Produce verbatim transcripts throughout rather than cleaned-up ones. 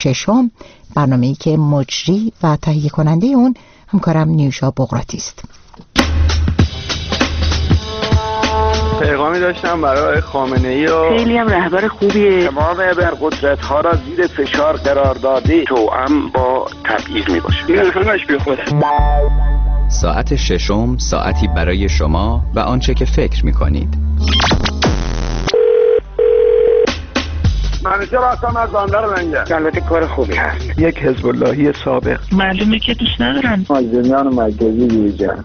ششم، برنامه‌ای که مجری و تهیه کننده اون همکارم نیوشا بغراتی است. پیغامی داشتم برای خامنه‌ای و خیلی هم رهبر خوبیه. تمام ابرقدرت‌ها را زیر فشار قرار داده، توأم با تبعیض میباشه. این همش بی خود. ساعت ششم، ساعتی برای شما و آنچه که فکر می‌کنید. منیجر هستم از بندر منگل. البته کار خوبی هست. یک حزب اللهی سابق. معلومه که دوست ندارن. مازنیان مرکزی بیرجن.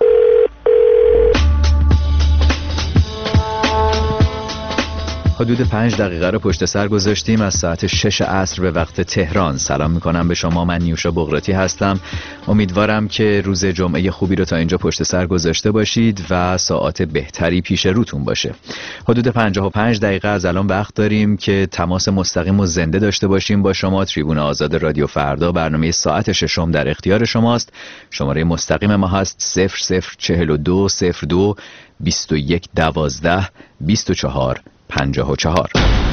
حدود پنج دقیقه رو پشت سر گذاشتیم از ساعت شش عصر به وقت تهران. سلام میکنم به شما، من نیوشا بغراتی هستم. امیدوارم که روز جمعه خوبی رو تا اینجا پشت سر گذاشته باشید و ساعت بهتری پیش روتون باشه. حدود پنجاه و پنج دقیقه از الان وقت داریم که تماس مستقیم و زنده داشته باشیم با شما. تریبون آزاد رادیو فردا برنامه ساعت ششم در اختیار شماست. شماره مستقیم ما هست صفر صفر چهل و دو صفر دو بیست و یک دوازده بیست و چهار پنجاه و چهار.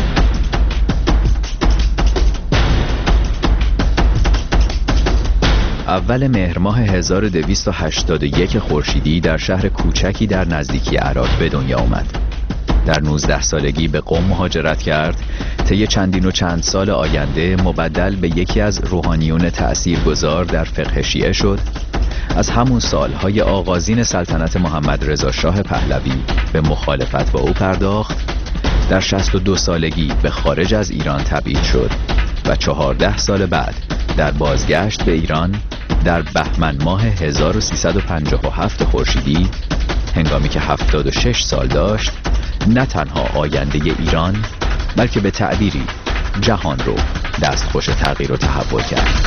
اول مهر ماه هزار و دویست و هشتاد و یک خورشیدی در شهر کوچکی در نزدیکی عراق به دنیا آمد. در نوزده سالگی به قم مهاجرت کرد. طی چندین و چند سال آینده مبدل به یکی از روحانیون تأثیرگذار در فقه شیعه شد. از همون سالهای آغازین سلطنت محمد رضا شاه پهلوی به مخالفت با او پرداخت. در شصت و دو سالگی به خارج از ایران تبعید شد و چهارده سال بعد در بازگشت به ایران در بهمن ماه هزار و سیصد و پنجاه و هفت خورشیدی هنگامی که هفتاد و شش سال داشت نه تنها آینده ایران بلکه به تعبیری جهان رو دستخوش تغییر و تحول کرد.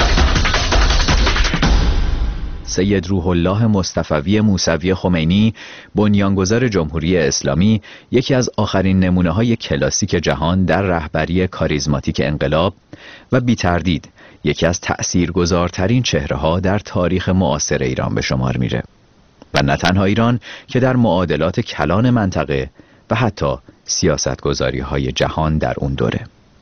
سید روح الله مصطفوی موسوی خمینی، بنیانگذار جمهوری اسلامی، یکی از آخرین نمونه‌های کلاسیک جهان در رهبری کاریزماتیک انقلاب و بی تردید یکی از تأثیرگذارترین چهره‌ها در تاریخ معاصر ایران به شمار میره. و نه تنها ایران که در معادلات کلان منطقه و حتی سیاستگذاری‌های جهان در اون دوره.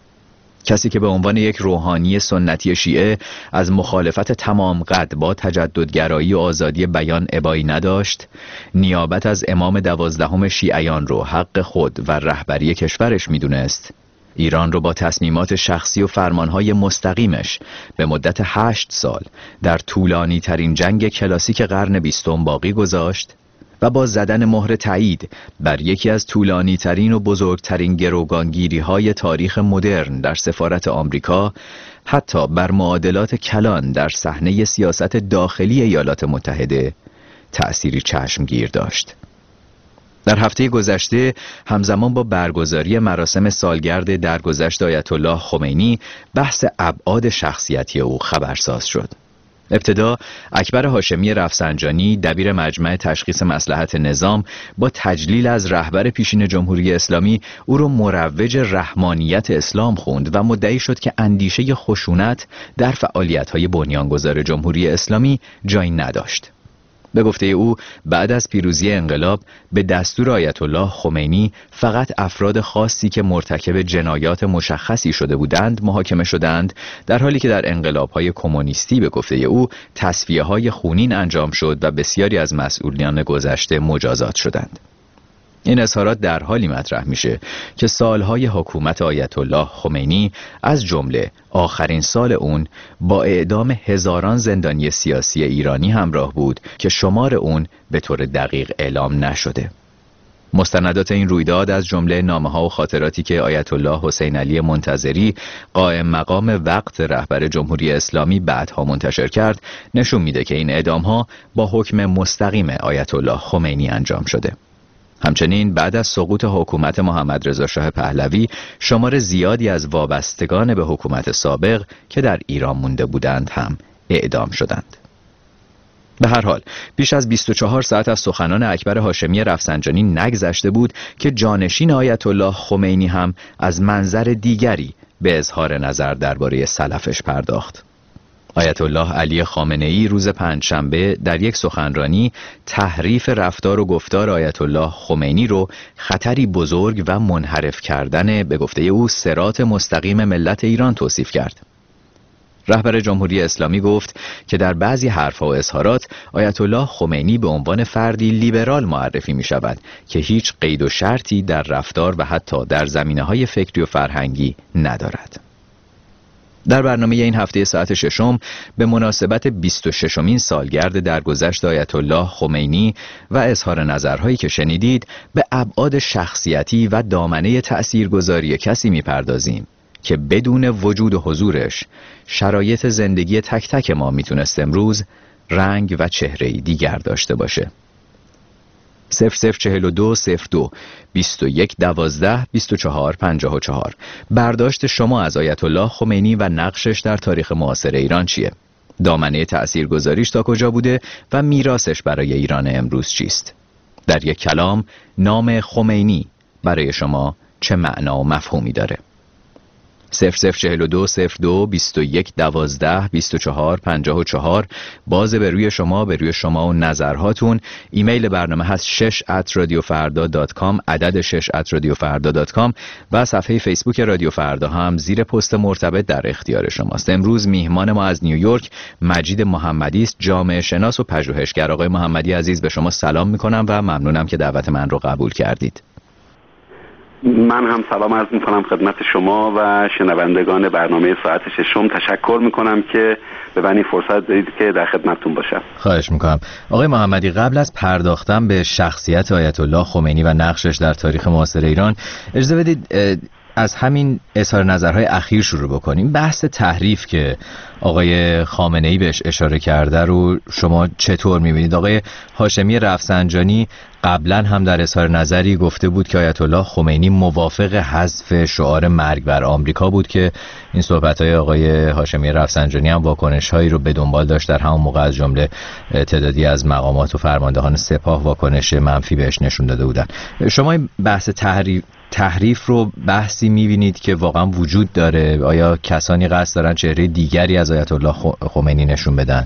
کسی که به عنوان یک روحانی سنتی شیعه از مخالفت تمام قد با تجددگرایی و آزادی بیان ابایی نداشت، نیابت از امام دوازدهم شیعیان رو حق خود و رهبری کشورش میدونست، ایران رو با تصمیمات شخصی و فرمانهای مستقیمش به مدت هشت سال در طولانی ترین جنگ کلاسیک قرن بیستم باقی گذاشت و با زدن مهر تایید بر یکی از طولانی ترین و بزرگترین گروگانگیری های تاریخ مدرن در سفارت آمریکا، حتی بر معادلات کلان در صحنه سیاست داخلی ایالات متحده تأثیری چشمگیر داشت. در هفته گذشته همزمان با برگزاری مراسم سالگرد درگذشت آیت الله خمینی بحث ابعاد شخصیتی او خبرساز شد. ابتدا اکبر هاشمی رفسنجانی دبیر مجمع تشخیص مصلحت نظام با تجلیل از رهبر پیشین جمهوری اسلامی او را مروج رحمانیت اسلام خوند و مدعی شد که اندیشه خشونت در فعالیت‌های بنیانگذار جمهوری اسلامی جایی نداشت. به گفته او بعد از پیروزی انقلاب به دستور آیت الله خمینی فقط افراد خاصی که مرتکب جنایات مشخصی شده بودند محاکمه شدند، در حالی که در انقلاب‌های کمونیستی به گفته او تصفیه‌های خونین انجام شد و بسیاری از مسئولین گذشته مجازات شدند. این اظهارات در حالی مطرح میشه که سالهای حکومت آیت الله خمینی از جمله آخرین سال اون با اعدام هزاران زندانی سیاسی ایرانی همراه بود که شمار اون به طور دقیق اعلام نشده. مستندات این رویداد از جمله نامه‌ها و خاطراتی که آیت الله حسین علی منتظری قائم مقام وقت رهبر جمهوری اسلامی بعدها منتشر کرد نشون میده که این اعدام‌ها با حکم مستقیم آیت الله خمینی انجام شده. همچنین بعد از سقوط حکومت محمد رضا شاه پهلوی شمار زیادی از وابستگان به حکومت سابق که در ایران مونده بودند هم اعدام شدند. به هر حال بیش از بیست و چهار ساعت از سخنان اکبر هاشمی رفسنجانی نگذشته بود که جانشین آیت الله خمینی هم از منظر دیگری به اظهار نظر درباره سلفش پرداخت. آیت الله علی خامنه‌ای روز پنجشنبه در یک سخنرانی تحریف رفتار و گفتار آیت الله خمینی رو خطری بزرگ و منحرف کردن به گفته او صراط مستقیم ملت ایران توصیف کرد. رهبر جمهوری اسلامی گفت که در بعضی حرف‌ها و اظهارات آیت الله خمینی به عنوان فردی لیبرال معرفی می شود که هیچ قید و شرطی در رفتار و حتی در زمینه‌های فکری و فرهنگی ندارد. در برنامه این هفته ساعت ششم به مناسبت بیست و ششمین سالگرد درگذشت آیت الله خمینی و اظهار نظرهایی که شنیدید به ابعاد شخصیتی و دامنه تأثیرگذاری کسی می‌پردازیم که بدون وجود و حضورش شرایط زندگی تک تک ما میتونست امروز رنگ و چهره‌ای دیگر داشته باشه. صفر صفر چهل و دو صفر دو بیست و یک دوازده بیست و چهار پنجاه و چهار. برداشت شما از آیت الله خمینی و نقشش در تاریخ معاصر ایران چیه؟ دامنه تأثیرگذاریش تا کجا بوده و میراثش برای ایران امروز چیست؟ در یک کلام، نام خمینی برای شما چه معنا و مفهومی داره؟ صفر صفر چهل و دو صفر دو بیست و یک دوازده بیست و چهار پنجاه و چهار. باز به روی شما به روی شما و نظرهاتون. ایمیل برنامه هست شش ات رادیو فردا دات کام، عدد شش ات رادیو فردا دات کام و صفحه فیسبوک رادیو فردا هم زیر پست مرتبط در اختیار شماست. امروز میهمان ما از نیویورک مجید محمدی است، جامعه شناس و پژوهشگر. آقای محمدی عزیز، به شما سلام میکنم و ممنونم که دعوت من رو قبول کردید. من هم سلام عرض میکنم خدمت شما و شنوندگان برنامه ساعت ششم. تشکر میکنم که به من این فرصت دادید که در خدمتتون باشم. خواهش میکنم. آقای محمدی، قبل از پرداختن به شخصیت آیت الله خمینی و نقشش در تاریخ معاصر ایران، اجازه بدید از همین اظهار نظرهای اخیر شروع بکنیم. بحث تحریف که آقای خامنه‌ای بهش اشاره کرده رو شما چطور می‌بینید؟ آقای هاشمی رفسنجانی قبلا هم در اظهار نظری گفته بود که آیت الله خمینی موافق حذف شعار مرگ بر آمریکا بود که این صحبت‌های آقای هاشمی رفسنجانی هم واکنش‌هایی رو به دنبال داشت. در همون موقع از جمله تعدادی از مقامات و فرماندهان سپاه واکنش منفی بهش نشون داده بودن. شما این بحث تحریف تحریف رو بحثی می‌بینید که واقعا وجود داره؟ آیا کسانی قصد دارن چهره دیگری از آیت الله خمینی نشون بدن؟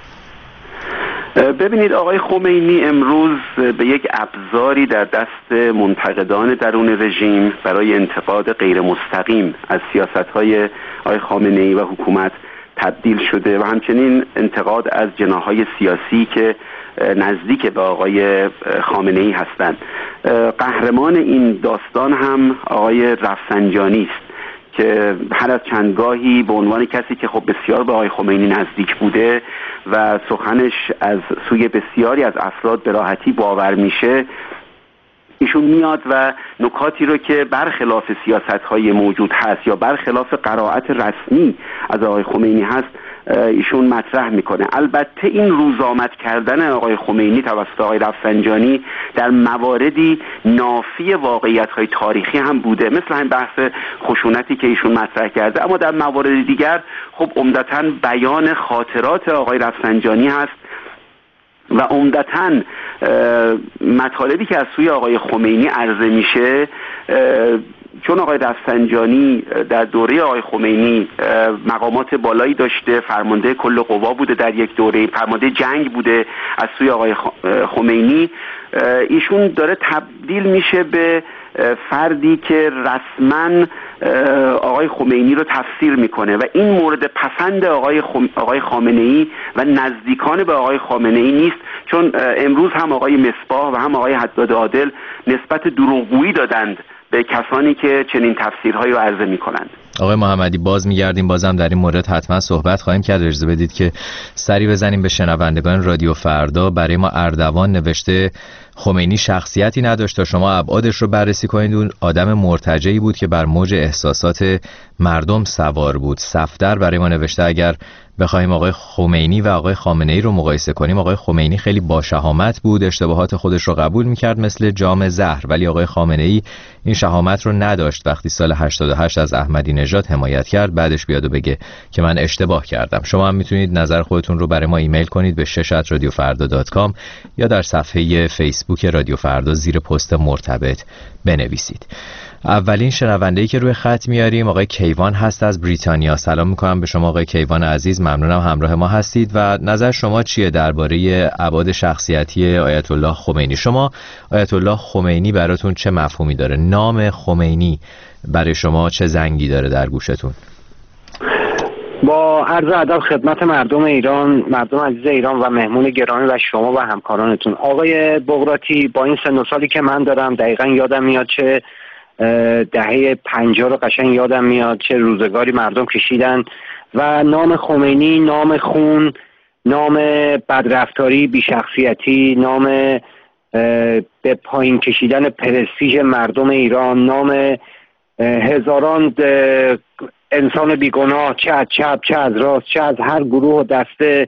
ببینید، آقای خمینی امروز به یک ابزاری در دست منتقدان درون رژیم برای انتقاد غیر مستقیم از سیاست‌های آقای خامنه‌ای و حکومت تبدیل شده و همچنین انتقاد از جناح‌های سیاسی که نزدیک به آقای خامنه‌ای هستند. قهرمان این داستان هم آقای رفسنجانی است که هر از چندگاهی به عنوان کسی که خب بسیار به آقای خمینی نزدیک بوده و سخنش از سوی بسیاری از افراد به راحتی باور میشه، ایشون میاد و نکاتی رو که برخلاف سیاست‌های موجود هست یا برخلاف قرائت رسمی از آقای خمینی هست ایشون مطرح میکنه. البته این روزآمد کردن آقای خمینی توسط آقای رفسنجانی در مواردی نافی واقعیت‌های تاریخی هم بوده، مثل همین بحث خشونتی که ایشون مطرح کرده، اما در موارد دیگر خب عمدتاً بیان خاطرات آقای رفسنجانی هست و عمدتاً مطالبی که از سوی آقای خمینی عرضه میشه، چون آقای رفسنجانی در دوره آقای خمینی مقامات بالایی داشته، فرمانده کل قوا بوده، در یک دوره فرمانده جنگ بوده از سوی آقای خمینی، ایشون داره تبدیل میشه به فردی که رسما آقای خمینی رو تفسیر میکنه و این مورد پسند آقای خم... آقای خامنه‌ای و نزدیکان به آقای خامنه‌ای نیست، چون امروز هم آقای مصباح و هم آقای حداد عادل نسبت دروغگویی دادند به کسانی که چنین تفسیرهایی رو عرضه میکنند. آقای محمدی، باز میگردیم، بازم در این مورد حتما صحبت خواهیم کرد. اجازه بدید که سری بزنیم به شنوندگان رادیو فردا. برای ما اردوان نوشته خمینی شخصیتی نداشت تا شما ابعادش رو بررسی کنید. اون آدم مرتجعی بود که بر موج احساسات مردم سوار بود. صفدر برای ما نوشته اگر بخوایم آقای خمینی و آقای خامنه‌ای رو مقایسه کنیم، آقای خمینی خیلی با شهامت بود، اشتباهات خودش رو قبول میکرد مثل جام زهر، ولی آقای خامنه‌ای این شهامت رو نداشت. وقتی سال هشتاد و هشت از احمدی نژاد حمایت کرد، بعدش بیاد و بگه که من اشتباه کردم. شما هم میتونید نظر خودتون رو برای ما ایمیل کنید به شش ات رادیو فردا دات کام یا در صفحه فیسبوک رادیو فردا زیر پست مرتبط بنویسید. اولین شنونده‌ای که روی خط میاریم آقای کیوان هست از بریتانیا. سلام میکنم به شما آقای کیوان عزیز، ممنونم همراه ما هستید و نظر شما چیه درباره ابعاد شخصیتی آیت الله خمینی؟ شما آیت الله خمینی براتون چه مفهومی داره؟ نام خمینی برای شما چه زنگی داره در گوشتون؟ با عرض ادب خدمت مردم ایران، مردم عزیز ایران و مهمون گرامی و شما و همکارانتون. آقای بغراتی، با این سن و سالی که من دارم دقیقا یادم میاد چه دهه پنجاه رو قشنگ یادم میاد چه روزگاری مردم کشیدن و نام خمینی نام خون، نام بدرفتاری، بیشخصیتی، نام به پایین کشیدن پرستیژ مردم ایران، نام هزاران انسان بیگناه چه از چپ چه از راست چه از هر گروه و دسته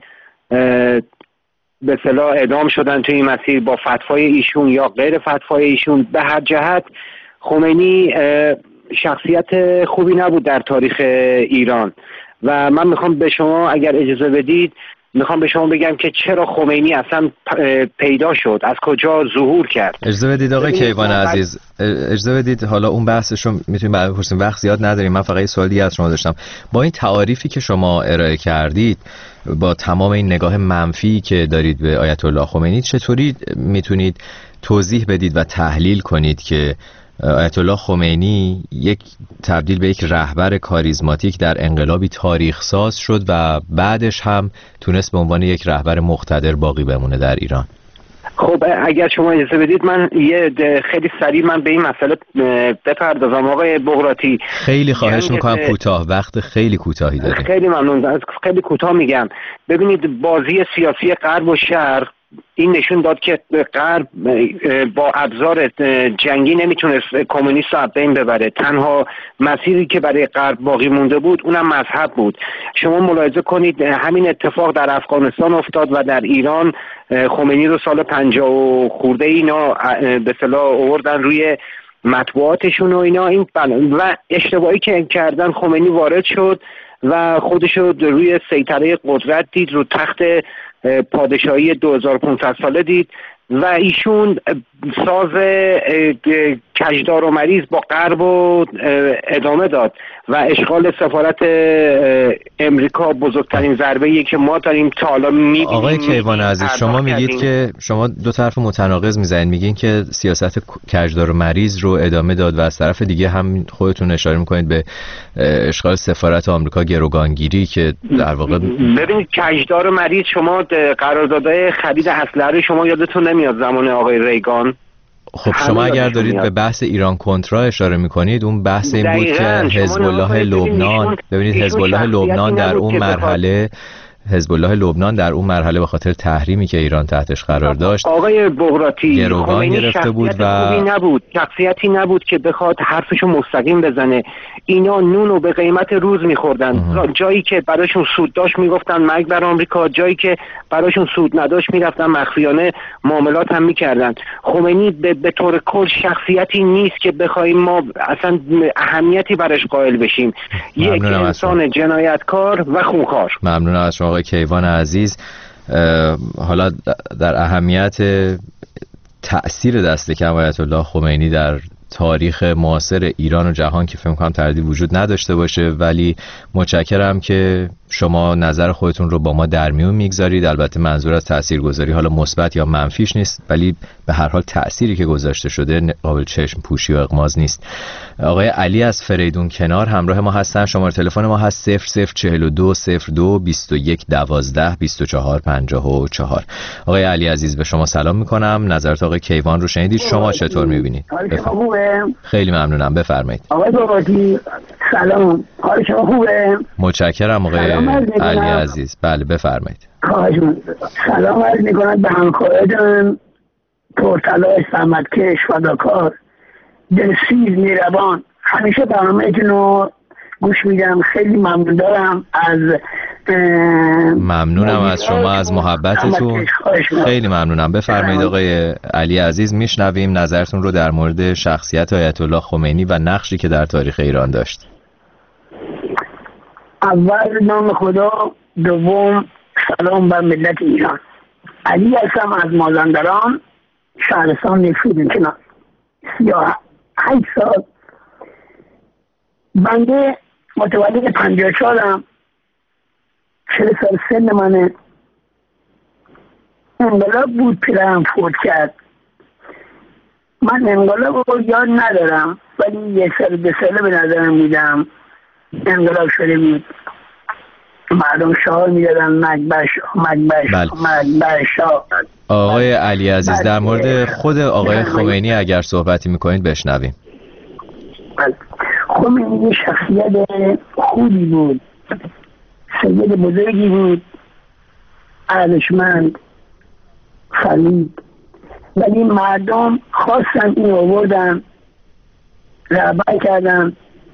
به اصطلاح اعدام شدن توی این مسیر با فتوای ایشون یا غیر فتوای ایشون. به هر جهت خمینی شخصیت خوبی نبود در تاریخ ایران و من میخوام به شما اگر اجازه بدید میخوام به شما بگم که چرا خمینی اصلا پیدا شد، از کجا ظهور کرد. اجازه بدید آقای کیوان عزیز، اجازه بدید حالا اون بحثشو میتونیم بعد بپرسیم، وقت زیاد نداریم. من فقط یه سوال دیگه از شما داشتم. با این تعاریفی که شما ارائه کردید، با تمام این نگاه منفی که دارید به آیت الله خمینی، چطوری میتونید توضیح بدید و تحلیل کنید که آیت الله خمینی یک تبدیل به یک رهبر کاریزماتیک در انقلابی تاریخ ساز شد و بعدش هم تونست به عنوان یک رهبر مقتدر باقی بمونه در ایران؟ خب اگر شما اجازه بدید من یه خیلی سریع من به این مسئله بپردازم. آقای بغراتی خیلی خواهش میکنم کوتاه، وقت خیلی کوتاهی داریم. خیلی ممنون، خیلی کوتاه میگم. ببینید بازی سیاسی غرب و شرق این نشون داد که غرب با ابزار جنگی نمیتونست کمونیست رو از بین ببره. تنها مسیری که برای غرب باقی مونده بود اونم مذهب بود. شما ملاحظه کنید همین اتفاق در افغانستان افتاد و در ایران خمینی رو سال پنجاه و خورده اینا به اصطلاح آوردن روی مطبوعاتشون و اینا. این و اشتباهی که کردن، خمینی وارد شد و خودش رو روی سیطره قدرت دید، رو تخت پادشاهی دو هزار و پانصد ساله دید و ایشون ساز کجدار و مریض با غرب رو ادامه داد و اشغال سفارت امریکا بزرگترین ضربه‌ایه که ما داریم تا حالا می‌بینیم. آقای کیوان عزیز، شما میگید که شما دو طرف متناقض میزنید، میگین که سیاست کجدار و مریض رو ادامه داد و از طرف دیگه هم خودتون اشاره میکنید به اشغال سفارت آمریکا، گروگانگیری که در واقع. ببینید کجدار و مریض، شما قراردادهای خرید اسلحه شما یادتون نمیاد زمان آقای ریگان؟ خب شما اگر دارید به بحث ایران کنترا اشاره میکنید، اون بحث این بود که حزب الله لبنان، ببینید حزب الله لبنان در اون مرحله حزب الله لبنان در اون مرحله به خاطر تحریمی که ایران تحتش قرار داشت آقای بغراتی گروگان گرفته بود و نبود، شخصیتی نبود که بخواد حرفشو مستقیم بزنه. اینا نونو به قیمت روز میخوردن. جایی که براشون سود داشت میگفتن مرگ بر آمریکا، جایی که براشون سود نداشت میرفتن مخفیانه معاملات هم میکردن. خمینی به, به طور کل شخصیتی نیست که بخوایم ما اصلا اهمیتی براش قائل بشیم. یک انسان جنایتکار و خونخوار. ممنونم از شما آقای کیوان عزیز. حالا در اهمیت تأثیر دست کم آیت الله خمینی در تاریخ معاصر ایران و جهان که فکر می‌کنم تردید وجود نداشته باشه، ولی متشکرم که شما نظر خودتون رو با ما در میون میگذارید. البته منظور از تاثیرگذاری حالا مثبت یا منفیش نیست، ولی به هر حال تأثیری که گذاشته شده قابل چشم پوشی و اغماض نیست. آقای علی از فریدون کنار همراه ما هستن. شماره تلفن ما هست صفر صفر چهل و دو صفر دو بیست و یک دوازده بیست و چهار پنجاه و چهار. آقای علی عزیز به شما سلام میکنم. نظرات آقای کیوان رو شنیدید، شما چطور میبینید؟ خیلی ممنونم، بفرمایید. آقای بغراتی سلام، حال شما خوبه؟ متشکرم آقای علی عزیز. بله بفرمایید. خواهش می‌کنم. سلام عرض می‌کنم به همکارانم، پرتلاش، زحمتکش، فداکار، دلسوز، مهربان. همیشه برنامه‌تون رو گوش میدم، خیلی ممنون دارم از ممنونم از شما، از محبتتون. خیلی ممنونم. بفرمایید آقای علی عزیز، میشنویم نظرتون رو در مورد شخصیت آیت الله خمینی و نقشی که در تاریخ ایران داشت. اول نام خدا، دوم سلام بر ملت ایران. علی هستم از مازندران، شهرستان نیفیدون کنار. سی و هشت سال بنده، متولد پنجاه و چهارم، چهل سال سن منه. انقلاب بود پیرم فوت کرد. من انقلاب رو یاد ندارم، ولی یک سال دو ساله به نظرم میدم انقلاب شده بود. مردم شعار میدادن مکبر شاه مکبر شاه مکبر شاه. آقای علی عزیز در مورد خود آقای خمینی اگر صحبتی میکنید بشنویم. خمینی شخصیت خوبی بود، سید بزرگی بود، ارزشمند، خلید، ولی مردم خواستن این آوردن، رهبر کردن،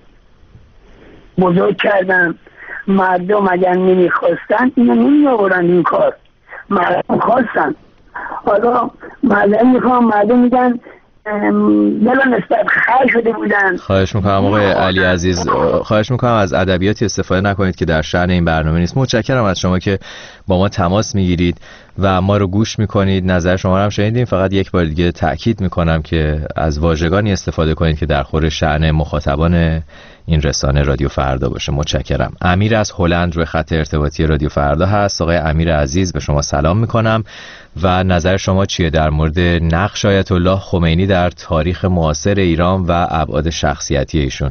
بزرگ کردن. مردم اگر نمیخواستن اینو نمی آوردن این کار، مردم خواستن. حالا مردم میخوام مردم میگن بلا نسبت خر شده بودن. خواهش میکنم آقای علی عزیز، خواهش میکنم از ادبیاتی استفاده نکنید که در شأن این برنامه نیست. متشکرم از شما که با ما تماس میگیرید و ما رو گوش میکنید. نظر شما رو هم شنیدیم. فقط یک بار دیگه تأکید میکنم که از واژگانی استفاده کنید که در خور شأن مخاطبان این رسانه رادیو فردا باشه. متشکرم. امیر از هلند روی خط ارتباطی رادیو فردا هست. آقای امیر عزیز به شما سلام میکنم و نظر شما چیه در مورد نقش آیت الله خمینی در تاریخ معاصر ایران و ابعاد شخصیتی ایشون؟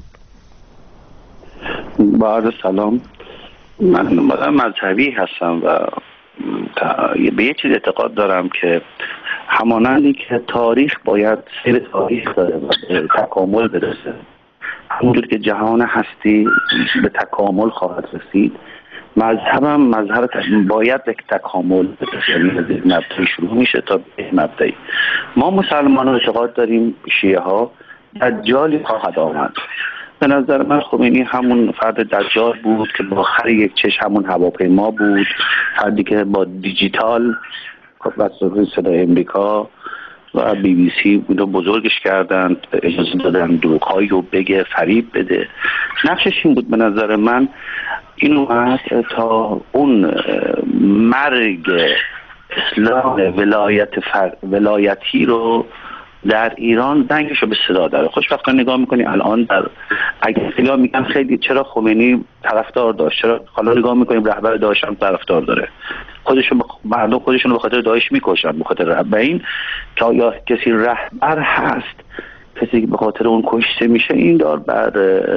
با عرض سلام. من مذهبی هستم و به یه چیز اعتقاد دارم که همانندی که تاریخ باید سیر تاریخ داره و به تکامل برسه، همونجور که جهان هستی به تکامل خواهد رسید، مذهبم مذهب باید به تکامل برسه، یعنی از یک مبدأی شروع میشه تا به مبدأی. ما مسلمانان اعتقاد داریم شیعه ها دجالی خواهد آمد. به نظر من خمینی همون فرد دجال بود که با خر یک چشم همون هواپیما بود، فردی که با دیجیتال وسایل صدای امریکا و بی بی سی بودو بزرگش کردند، اجازه دادن دروغ‌هایی رو بگه، فریب بده. نقشش این بود به نظر من، این اومد تا اون مرگ اسلام ولایت فر... ولایتی رو در ایران دنگش رو به صدا داره. خوشبختانه نگاه میکنی الان در اگه نگاه میگم خیلی چرا خمینی طرفدار داشت، چرا حالا نگاه میکنیم رهبر داعش هم طرفدار داره، خودشون بخ... مردم خودشون به خاطر داعش میکشن، به خاطر رهبر. این که یا کسی رهبر هست، کسی که به خاطر اون کشته میشه، این دار بر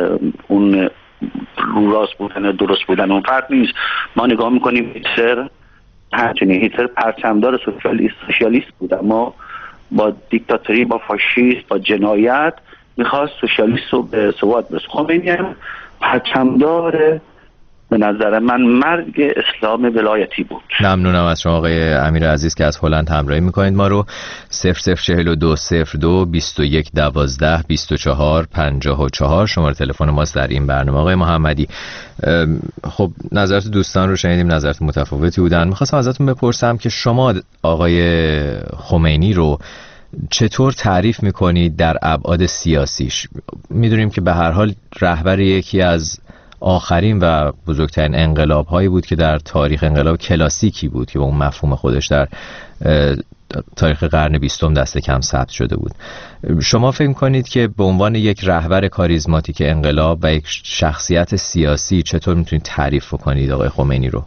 اون رو راست بودن درست بودن اون فرق نیست. ما نگاه میکنیم هیتلر همچنین هیتلر پرچمدار سوسیالیست سوسیالیست بود، اما با دیکتاتوری، با فاشیست، با جنایت میخواست سوسیالیست رو به ثبات برسونه. خمینی هم پرچمدار به نظر من مرگ اسلام ولایتی بود. ممنونم از شما آقای امیر عزیز که از هلند همراهی میکنید ما رو. صفر صفر چهل و دو صفر دو بیست و یک دوازده بیست و چهار پنجاه و چهار شماره تلفن ماست در این برنامه. آقای محمدی، خب نظرت دوستان رو شنیدیم، نظرت متفاوتی بودن. میخواستم ازتون بپرسم که شما آقای خمینی رو چطور تعریف میکنید در ابعاد سیاسیش؟ میدونیم که به هر حال رهبر یکی از آخرین و بزرگترین انقلاب هایی بود که در تاریخ، انقلاب کلاسیکی بود که با اون مفهوم خودش در تاریخ قرن بیستم دست کم ثبت شده بود. شما فکر کنید که به عنوان یک رهبر کاریزماتیک انقلاب و یک شخصیت سیاسی چطور میتونید تعریف کنید آقای خمینی رو؟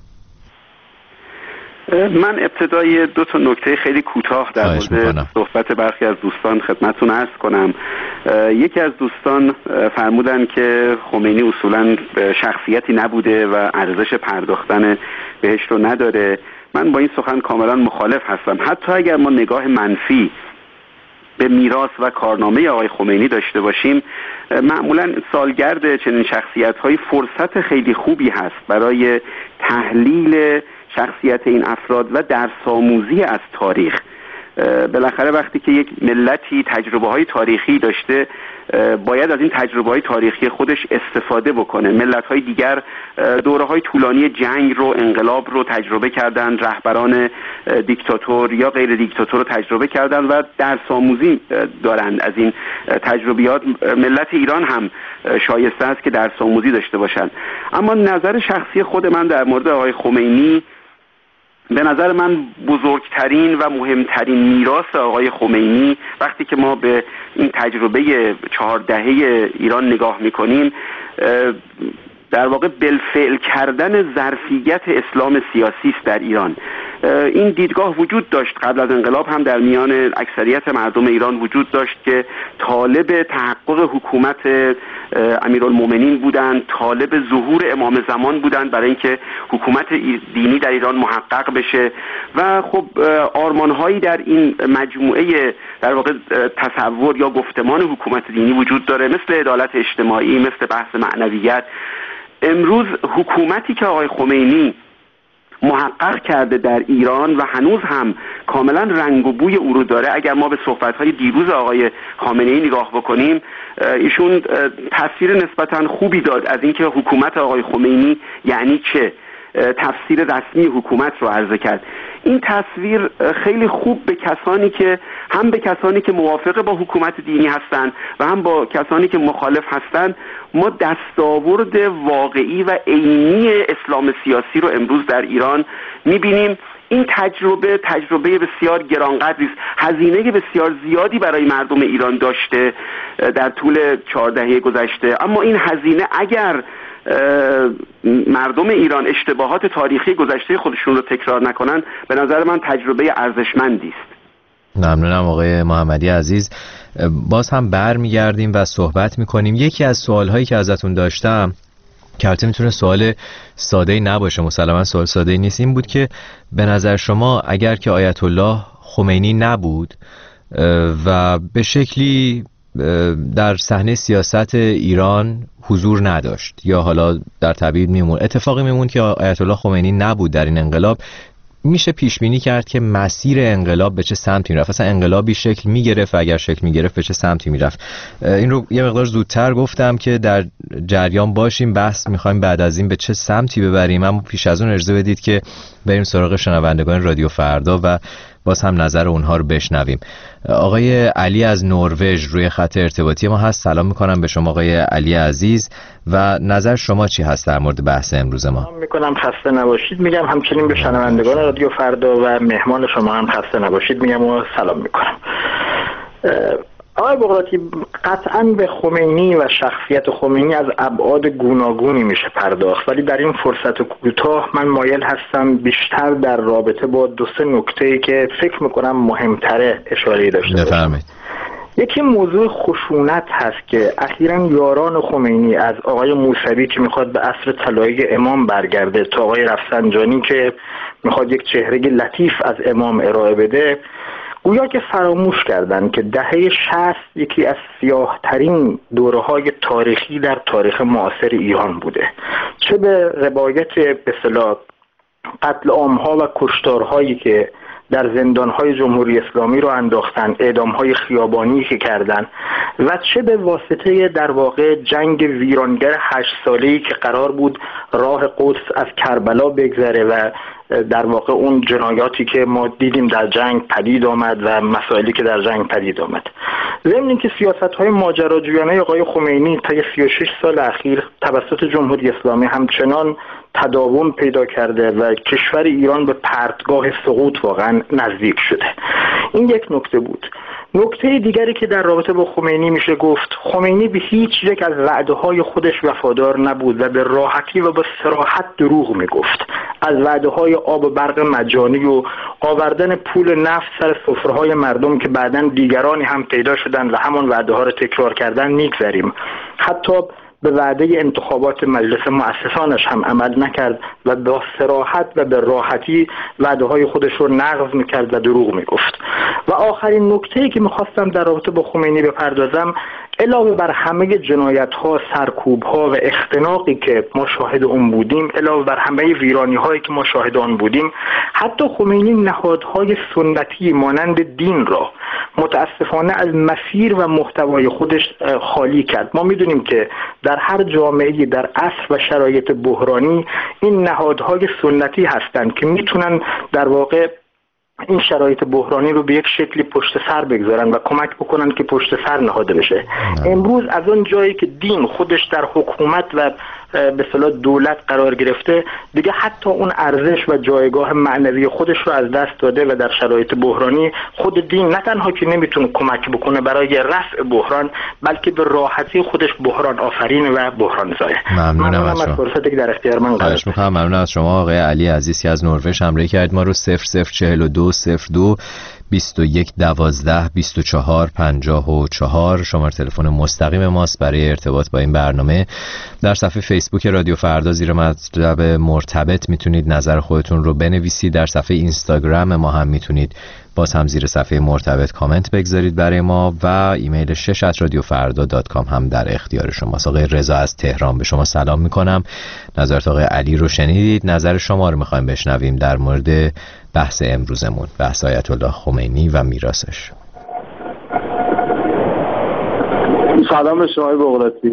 من ابتدای دو تا نکته خیلی کوتاه در مورد صحبت برخی از دوستان خدمتتون عرض کنم. یکی از دوستان فرمودن که خمینی اصولاً شخصیتی نبوده و ارزش پرداختن بهش رو نداره. من با این سخن کاملا مخالف هستم. حتی اگر ما نگاه منفی به میراث و کارنامه آقای خمینی داشته باشیم، معمولاً سالگرد چنین شخصیت‌های فرصت خیلی خوبی هست برای تحلیل شخصیت این افراد و درس‌آموزی از تاریخ. بالاخره وقتی که یک ملتی تجربه های تاریخی داشته، باید از این تجربه های تاریخی خودش استفاده بکنه. ملت های دیگر دوره های طولانی جنگ رو، انقلاب رو تجربه کردن، رهبران دیکتاتور یا غیر دیکتاتور رو تجربه کردن و درس آموزی دارند از این تجربیات. ملت ایران هم شایسته است که درس آموزی داشته باشند. اما نظر شخصی خود من در مورد آقای خمینی، به نظر من بزرگترین و مهمترین میراث آقای خمینی وقتی که ما به این تجربه چهار دهه ایران نگاه میکنیم، در واقع بالفعل کردن ظرفیت اسلام سیاسی است در ایران. این دیدگاه وجود داشت، قبل از انقلاب هم در میان اکثریت مردم ایران وجود داشت که طالب تحقق حکومت امیرالمومنین بودند، طالب ظهور امام زمان بودند برای اینکه حکومت دینی در ایران محقق بشه و خب آرمانهایی در این مجموعه در واقع تصور یا گفتمان حکومت دینی وجود داره، مثل عدالت اجتماعی، مثل بحث معنویت. امروز حکومتی که آقای خمینی محقق کرده در ایران و هنوز هم کاملا رنگ و بوی او رو داره، اگر ما به صحبت‌های دیروز آقای خامنه‌ای نگاه بکنیم، ایشون تصویر نسبتاً خوبی داد از اینکه حکومت آقای خمینی یعنی چه، تفسیر رسمی حکومت رو عرضه کرد. این تصویر خیلی خوب به کسانی که هم به کسانی که موافق با حکومت دینی هستند و هم با کسانی که مخالف هستند، ما دستاورد واقعی و عینی اسلام سیاسی رو امروز در ایران می‌بینیم. این تجربه تجربه بسیار گرانقدری است، هزینه بسیار زیادی برای مردم ایران داشته در طول چهار دهه گذشته، اما این هزینه اگر مردم ایران اشتباهات تاریخی گذشته خودشون رو تکرار نکنن، به نظر من تجربه ارزشمندی است. ممنونم آقای محمدی عزیز. باز هم برمیگردیم و صحبت میکنیم. یکی از سوالهایی که ازتون داشتم که البته میتونه سوال ساده‌ای نباشه، مسلما سوال ساده‌ای نیست، این بود که به نظر شما اگر که آیت الله خمینی نبود و به شکلی در صحنه سیاست ایران حضور نداشت یا حالا در تبعید میمون، اتفاقی میمون که آیت الله خمینی نبود در این انقلاب، میشه پیش بینی کرد که مسیر انقلاب به چه سمتی میرفت؟ اصلا انقلابی شکل میگرفت و اگر شکل میگرفت به چه سمتی میرفت؟ این رو یه مقدار زودتر گفتم که در جریان باشیم، بحث میخوایم بعد از این به چه سمتی ببریم، اما پیش از اون اجازه بدید که بریم سراغ شنوندگان رادیو فردا و باز هم نظر اونها رو بشنویم. آقای علی از نروژ روی خط ارتباطی ما هست. سلام میکنم به شما آقای علی عزیز و نظر شما چی هست در مورد بحث امروز ما؟ سلام میکنم، خسته نباشید میگم، همچنین به شنوندگان رادیو فردا و مهمان شما هم خسته نباشید میگم و سلام میکنم. آقای بغراتی، قطعاً به خمینی و شخصیت خمینی از ابعاد گوناگونی میشه پرداخت، ولی در این فرصت کوتاه من مایل هستم بیشتر در رابطه با دو سه نکته‌ای که فکر میکنم مهمتره اشاره‌ای داشته باشم. یکی موضوع خشونت هست که اخیراً یاران خمینی، از آقای موسوی که میخواد به عصر طلایی امام برگرده تا آقای رفسنجانی که میخواد یک چهره لطیف از امام ارائه بده، گویا که فراموش کردن که دهه شصت یکی از سیاه ترین دوره‌های تاریخی در تاریخ معاصر ایران بوده، چه به روایت به اصطلاح قتل عام‌ها و کشتارهایی که در زندان‌های جمهوری اسلامی رو انداختن، اعدام‌های خیابانی که کردن، و چه به واسطه در واقع جنگ ویرانگر هشت ساله‌ای که قرار بود راه قدس از کربلا بگذره و در واقع اون جنایاتی که ما دیدیم در جنگ پدید آمد و مسائلی که در جنگ پدید آمد. ضمن اینکه سیاست‌های ماجراجویانه آقای خمینی طی سی و شش سال اخیر توسط جمهوری اسلامی همچنان تداوم پیدا کرده و کشور ایران به پرتگاه سقوط واقعا نزدیک شده. این یک نکته بود. نکته دیگری که در رابطه با خمینی میشه گفت، خمینی به هیچ یک از وعده‌های خودش وفادار نبود و به راحتی و به صراحت دروغ میگفت. از وعده‌های آب و برق مجانی و آوردن پول نفت سر سفره‌های مردم که بعداً دیگرانی هم پیدا شدن و همان وعده‌ها رو تکرار کردن میگذریم. حتی به وعده انتخابات مجلس مؤسسانش هم عمل نکرد و با صراحت و به راحتی وعده‌های خودش رو نقض میکرد و دروغ میگفت. و آخرین نکته‌ای که میخواستم در رابطه با خمینی بپردازم، علاوه بر همه جنایت‌ها، سرکوب‌ها و اختناقی که ما شاهد اون بودیم، علاوه بر همه ویرانی‌هایی که ما شاهد آن بودیم، حتی خمینی نهادهای سنتی مانند دین را متاسفانه از مسیر و محتوای خودش خالی کرد. ما می‌دونیم که در هر جامعه‌ای در عصر و شرایط بحرانی این نهادهای سنتی هستند که میتونن در واقع این شرایط بحرانی رو به یک شکلی پشت سر بگذارن و کمک بکنن که پشت سر نهاده بشه. امروز از اون جایی که دین خودش در حکومت و به اصطلاح دولت قرار گرفته، دیگه حتی اون ارزش و جایگاه معنوی خودش رو از دست داده و در شرایط بحرانی خود دین نه تنها که نمیتونه کمک بکنه برای رفع بحران، بلکه به راحتی خودش بحران آفرین و بحران زای. ممنونم از شما. فرصتی که در اختیار من قرار داد. ممنون از شما آقای علی عزیز که از نروژ همراهی کردید ما رو. صفر صفر چهل و دو صفر دو بیست و یک دوازده بیست و چهار پنجاه و چهار شماره تلفن مستقیم ماست برای ارتباط با این برنامه. در صفحه فیسبوک رادیو فردا زیر مطلب مرتبط میتونید نظر خودتون رو بنویسید. در صفحه اینستاگرام ما هم میتونید باز هم زیر صفحه مرتبط کامنت بگذارید برای ما و ایمیل شش ات رادیو فردا دات کام هم در اختیار شماست. آقای رضا از تهران به شما سلام میکنم. نظرات آقای علی رو شنیدید. نظر شما رو میخوایم بشنویم در مورد بحث امروزمون، بحث آیت الله خمینی و میراثش. سلام به شما بغراتی.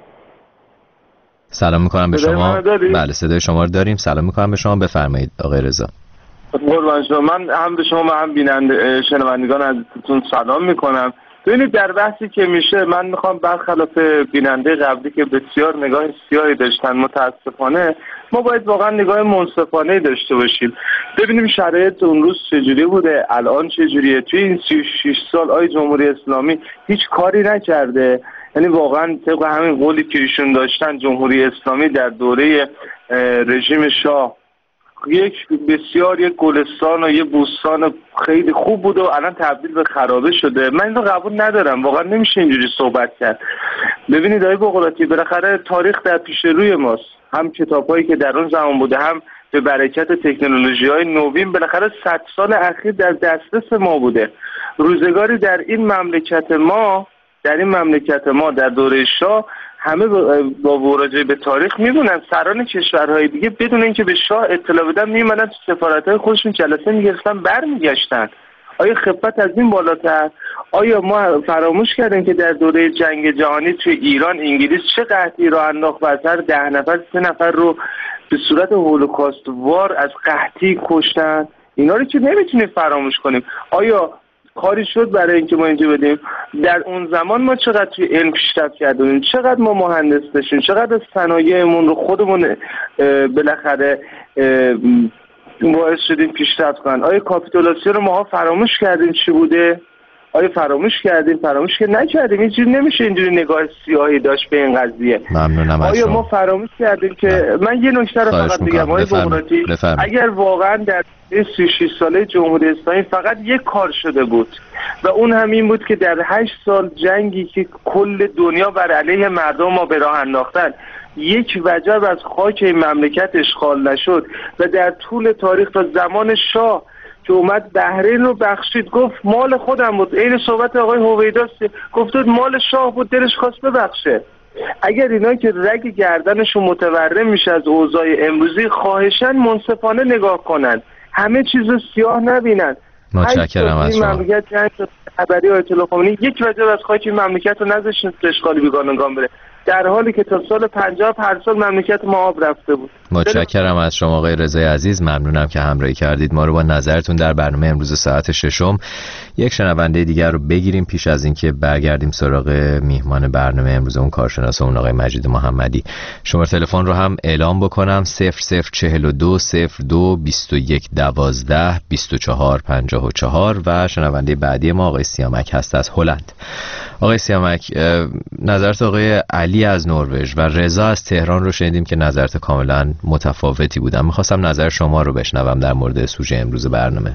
سلام میکنم به شما. بله صدای شما رو داریم. سلام میکنم به شما. بفرمایید آقای رضا. قربان شما. من هم به شما و هم بیننده شنوندگان عزیزتون سلام میکنم. ببینید در بحثی که میشه من میخوام برخلاف بیننده قبلی که بسیار نگاه سیاهی داشتن، متاسفانه ما باید واقعا نگاه منصفانه داشته باشیم، ببینیم شرایط اون روز چجوری بوده، الان چجوریه. توی این سی و شش سال آی جمهوری اسلامی هیچ کاری نکرده. یعنی واقعا طبق همین قولی که ایشون داشتن، جمهوری اسلامی در دوره رژیم شاه یک بسیار یک گلستان و یک بوستان خیلی خوب بود و الان تبدیل به خرابه شده. من اینو قبول ندارم، واقعا نمیشه اینجوری صحبت کرد. ببینید آقای بغراتی، بالاخره تاریخ در پیش روی ماست، هم کتابایی که در اون زمان بوده، هم به برکت تکنولوژی‌های نوین بالاخره صد سال اخیر در دسترس ما بوده. روزگاری در این مملکت ما در این مملکت ما در دوره شاه همه با مراجعه به تاریخ میدونن سران کشورهای دیگه بدون اینکه به شاه اطلاع بدن میمدن تو سفارت‌های خودشون جلسه میگرفتن برمیگشتن. آیا خفت از این بالاتر؟ آیا ما فراموش کردیم که در دوره جنگ جهانی توی ایران انگلیس چه قحطی رو انداخت و از هر ده نفر سه نفر رو به صورت هولوکاست وار از قحطی کشتن؟ اینا رو که نمیتونیم فراموش کنیم. آیا کاری شد برای اینکه ما اینجا بدیم؟ در اون زمان ما چقدر توی علم پیشرفت کردیم، چقدر ما مهندس داشتیم، چقدر صنایعمون رو خودمون بالاخره باعث شدیم پیشرفت کنن. آیا کاپیتولاسیون رو ما فراموش کردیم چی بوده؟ آیا فراموش کردیم؟ فراموش که نکردیم. اینجوری نمیشه اینجوری نگاه سیاهی داشت به این قضیه. ممنونم. آیا ما فراموش کردیم که نه. من یه نکته رو فقط بگم آقای بغراتی، اگر واقعا در سی و شش ساله جمهوری اسلامی فقط یک کار شده بود و اون هم این بود که در هشت سال جنگی که کل دنیا بر علیه مردم ما به راه انداختن یک وجب از خاک این مملکت اشغال نشد و در طول تاریخ تا زمان شاه که اومد بحرین رو بخشید، گفت مال خودم بود. این صحبت آقای هویداست، گفت مال شاه بود، دلش خواست ببخشه. اگر اینا که رگ گردنشون متورم میشه از اوضاع امروزی، خواهشاً منصفانه نگاه کنن، همه چیز رو سیاه نبینن. متشکرم از شما. مملکت جنگ خبری آیت الله خمینی یک وجب از خاک مملکت رو نذاشتن اشغالی بیگانگان بره، در حالی که تا سال پنجاه هر سال مملکت ما آب رفته بود. متشکرم از شما آقای رضای عزیز. ممنونم که همراهی کردید ما رو با نظرتون در برنامه امروز ساعت ششم. یک شنونده دیگر رو بگیریم پیش از اینکه برگردیم سراغ میهمان برنامه امروز اون کارشناس اون آقای مجید محمدی. شماره تلفن رو هم اعلام بکنم: صفر صفر چهل و دو صفر دو بیست و یک دوازده بیست و چهار پنجاه و چهار و شنونده بعدی ما آقای سیامک هست از هلند. آقای سیامک، نظرت آقای علی از نروژ و رضا از تهران رو شنیدیم که نظرت کاملا متفاوتی بودن. میخواستم نظر شما رو بشنوم در مورد سوژه امروز برنامه.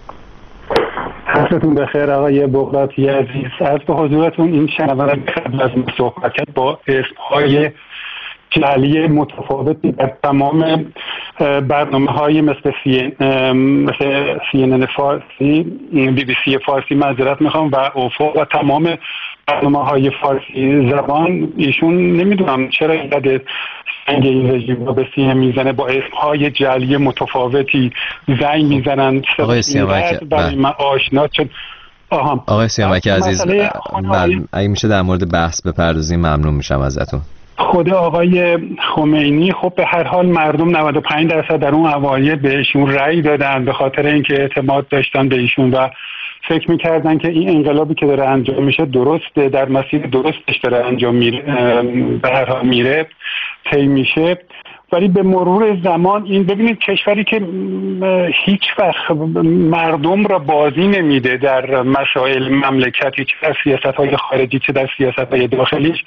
حالتون بخیر آقای بغراتی عزیز. از به حضورتون این شنونده قبل از صحبت کرد با اسمهای جعلی متفاوتی در تمام برنامه های مثل سی مثل سی ان ان فارسی، بی بی سی فارسی معذرت میخوام و افق و تمام برنامه های فارسی زبان، ایشون نمیدونم چرا اینقدر سنگ این رژیم رو به سینه میزنه، با اسمهای جعلی متفاوتی زنگ میزنن. آقای سیامک برای من آشنا شد. آها آقای سیامک عزیز، اگه میشه در مورد بحث بپردازیم ممنون میشم ازتون. خود آقای خمینی خب به هر حال مردم نود و پنج درصد در اون اوایل بهشون رأی دادن به خاطر اینکه اعتماد داشتن به ایشون و فکر میکردن که این انقلابی که داره انجام میشه درسته، در مسیر درستش داره انجام میره، به هر حال میره طی میشه. ولی به مرور زمان این ببینید کشوری که هیچ وقت مردم را بازی نمیده در مسائل مملکتی، چه در سیاست‌های خارجی چه در سیاست‌های داخلیش،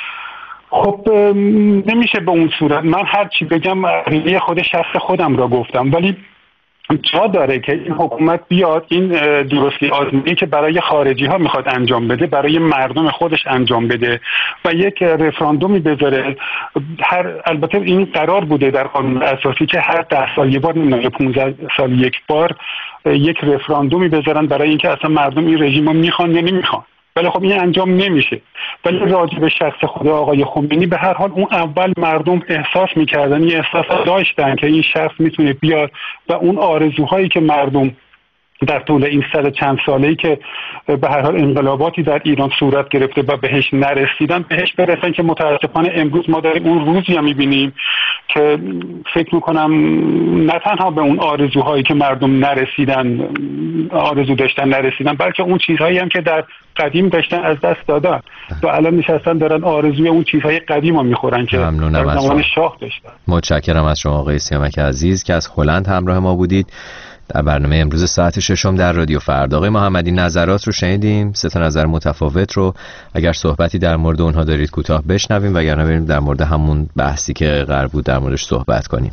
خب نمیشه به اون صورت. من هر چی بگم عقیده خود شخص خودم را گفتم، ولی جا داره که این حکومت بیاد این درستی آزمایی که برای خارجی ها میخواد انجام بده برای مردم خودش انجام بده و یک رفراندومی بذاره. هر البته این قرار بوده در قانون اساسی که هر ده سال یک بار، نمیدونم پانزده سال یک بار یک رفراندومی بذارن برای اینکه اصلا مردم این رژیم رو میخوان یا نمیخوان، ولی خب این انجام نمیشه. ولی راجع به شخص خود آقای خمینی به هر حال اون اول مردم احساس میکردن، این احساس داشتن که این شخص میتونه بیاد و اون آرزوهایی که مردم در طول این صد چند ساله‌ای که به هر حال انقلاباتی در ایران صورت گرفته و بهش نرسیدن بهش برسن، که متاسفانه امروز ما داریم اون روزی هم میبینیم که فکر میکنم نه تنها به اون آرزوهایی که مردم نرسیدن آرزو داشتن نرسیدن، بلکه اون چیزهایی هم که در قدیم داشتن از دست دادن و الان نشستن دارن آرزوی اون چیزهای قدیم رو میخورن که در زمان شاه داشتن. متشکرم از شما آقای سیامک عزیز که از هلند همراه ما بودید در برنامه امروز ساعت ششم در رادیو فردا. آقای محمدی نظرات رو شنیدیم، سه تا نظر متفاوت رو. اگر صحبتی در مورد اونها دارید کوتاه بشنویم، وگرنه بریم در مورد همون بحثی که قرار بود در موردش صحبت کنیم.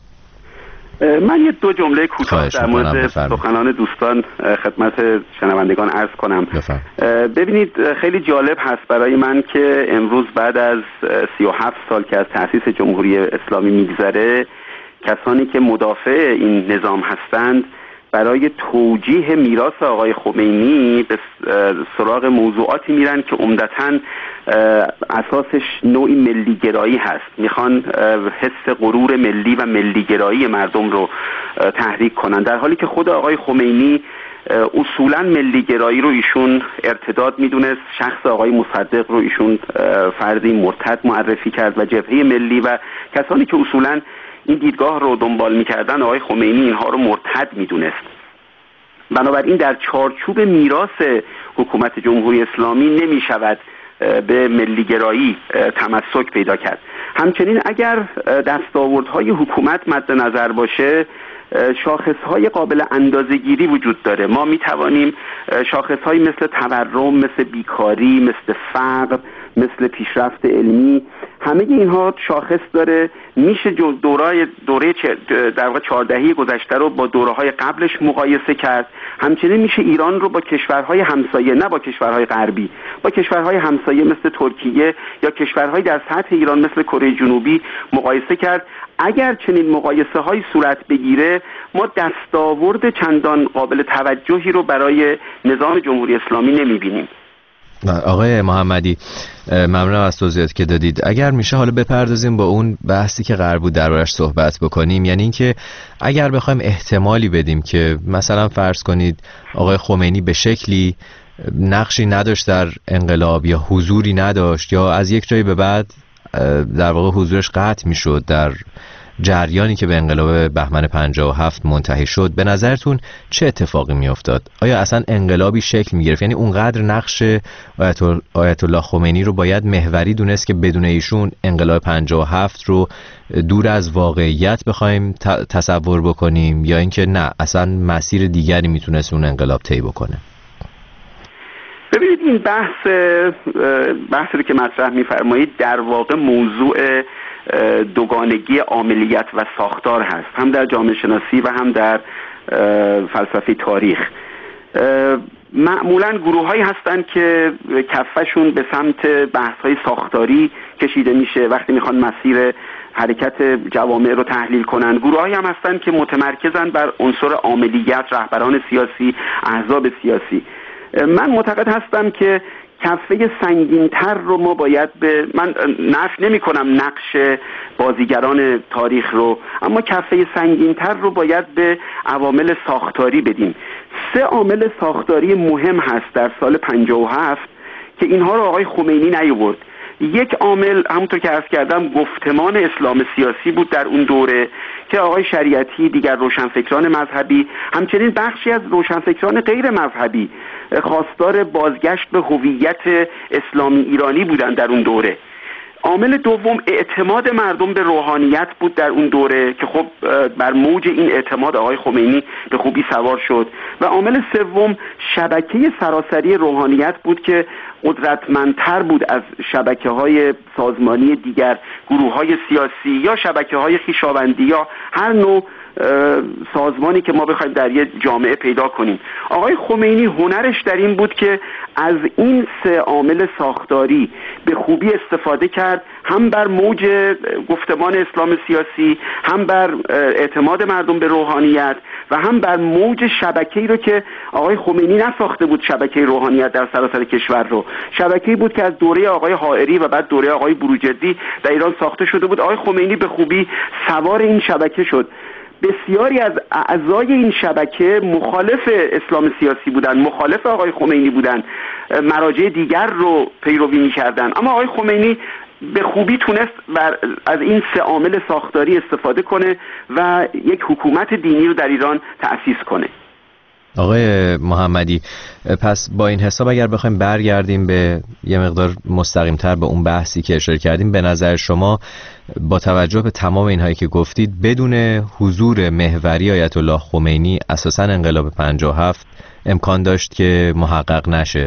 من یه دو جمله کوتاه در مورد سخنان دوستان خدمت شنوندگان عرض کنم. بفرم. ببینید خیلی جالب هست برای من که امروز بعد از سی و هفت سال که از تأسیس جمهوری اسلامی میگذره، کسانی که مدافع این نظام هستند برای توجیه میراث آقای خمینی به سراغ موضوعاتی میرن که عمدتاً اساسش نوعی ملیگرایی هست. میخوان حس غرور ملی و ملیگرایی مردم رو تحریک کنن، در حالی که خود آقای خمینی اصولاً ملیگرایی رو ایشون ارتداد میدونست. شخص آقای مصدق رو ایشون فردی مرتد معرفی کرد و جبهه ملی و کسانی که اصولاً این دیدگاه رو دنبال میکردن آقای خمینی اینها رو مرتد میدونست. بنابراین در چارچوب میراث حکومت جمهوری اسلامی نمیشود به ملیگرایی تمسک پیدا کرد. همچنین اگر دستاوردهای حکومت مد نظر باشه، شاخصهای قابل اندازه‌گیری وجود داره. ما میتوانیم شاخصهایی مثل تورم، مثل بیکاری، مثل فقر، مثل پیشرفت علمی، همه اینها شاخص داره. میشه دوره دوره در واقع چهاردهی گذشته رو با دوره‌های قبلش مقایسه کرد. همچنین میشه ایران رو با کشورهای همسایه، نه با کشورهای غربی، با کشورهای همسایه مثل ترکیه یا کشورهای در سطح ایران مثل کره جنوبی مقایسه کرد. اگر چنین مقایسه های صورت بگیره، ما دستاورد چندان قابل توجهی رو برای نظام جمهوری اسلامی نمیبینیم. آقای محمدی ممنونم از توضیحاتی که دادید. اگر میشه حالا بپردازیم با اون بحثی که قرار بود دربارش صحبت بکنیم، یعنی اینکه اگر بخوایم احتمالی بدیم که مثلا فرض کنید آقای خمینی به شکلی نقشی نداشت در انقلاب یا حضوری نداشت یا از یک جایی به بعد در واقع حضورش قطع میشد در جریانی که به انقلاب بهمن پنجاه و هفت منتهی شد، به نظرتون چه اتفاقی میافتاد؟ آیا اصلا انقلابی شکل میگرفت؟ یعنی اونقدر نقش آیت الله خمینی رو باید محوری دونست که بدون ایشون انقلاب پنجاه و هفت رو دور از واقعیت بخوایم تصور بکنیم، یا اینکه نه اصلا مسیر دیگری میتونست اون انقلاب طی بکنه؟ ببینید این بحث بحثی رو که مطرح میفرمایید در واقع موضوع دوگانگی عاملیت و ساختار هست، هم در جامعه شناسی و هم در فلسفه تاریخ. معمولاً گروه هایی هستن که کفشون به سمت بحث های ساختاری کشیده میشه وقتی میخوان مسیر حرکت جوامع رو تحلیل کنن. گروه هایی هم هستن که متمرکزن بر عنصر عاملیت، رهبران سیاسی، احزاب سیاسی. من معتقد هستم که کفه سنگین‌تر رو ما باید به، من نفی نمی کنم نقش بازیگران تاریخ رو، اما کفه سنگین‌تر رو باید به عوامل ساختاری بدیم. سه عامل ساختاری مهم هست در سال پنجاه و هفت که اینها رو آقای خمینی نیاورد. یک عامل همونطور که عرض کردم گفتمان اسلام سیاسی بود در اون دوره که آقای شریعتی، دیگر روشنفکران مذهبی، همچنین بخشی از روشنفکران غیر مذهبی خواستار بازگشت به هویت اسلامی ایرانی بودند در اون دوره. عامل دوم اعتماد مردم به روحانیت بود در اون دوره که خب بر موج این اعتماد آقای خمینی به خوبی سوار شد. و عامل سوم شبکه سراسری روحانیت بود که قدرتمندتر بود از شبکه‌های سازمانی دیگر گروه‌های سیاسی یا شبکه‌های خویشاوندی یا هر نوع سازمانی که ما بخوایم در یه جامعه پیدا کنیم. آقای خمینی هنرش در این بود که از این سه عامل ساختاری به خوبی استفاده کرد، هم بر موج گفتمان اسلام سیاسی، هم بر اعتماد مردم به روحانیت و هم بر موج شبکه‌ای رو که آقای خمینی نساخته بود، شبکه روحانیت در سراسر کشور رو. شبکه‌ای بود که از دوره آقای حائری و بعد دوره آقای بروجردی در ایران ساخته شده بود. آقای خمینی به خوبی سوار این شبکه شد. بسیاری از اعضای این شبکه مخالف اسلام سیاسی بودند، مخالف آقای خمینی بودند، مراجع دیگر رو پیروی می‌کردند، اما آقای خمینی به خوبی تونست بر از این سه عامل ساختاری استفاده کنه و یک حکومت دینی رو در ایران تأسیس کنه. آقای محمدی، پس با این حساب اگر بخوایم برگردیم به یه مقدار مستقیم‌تر به اون بحثی که اشاره کردیم، به نظر شما با توجه به تمام اینهایی که گفتید بدون حضور محوری آیت الله خمینی اساساً انقلاب پنجاه و هفت امکان داشت که محقق نشه؟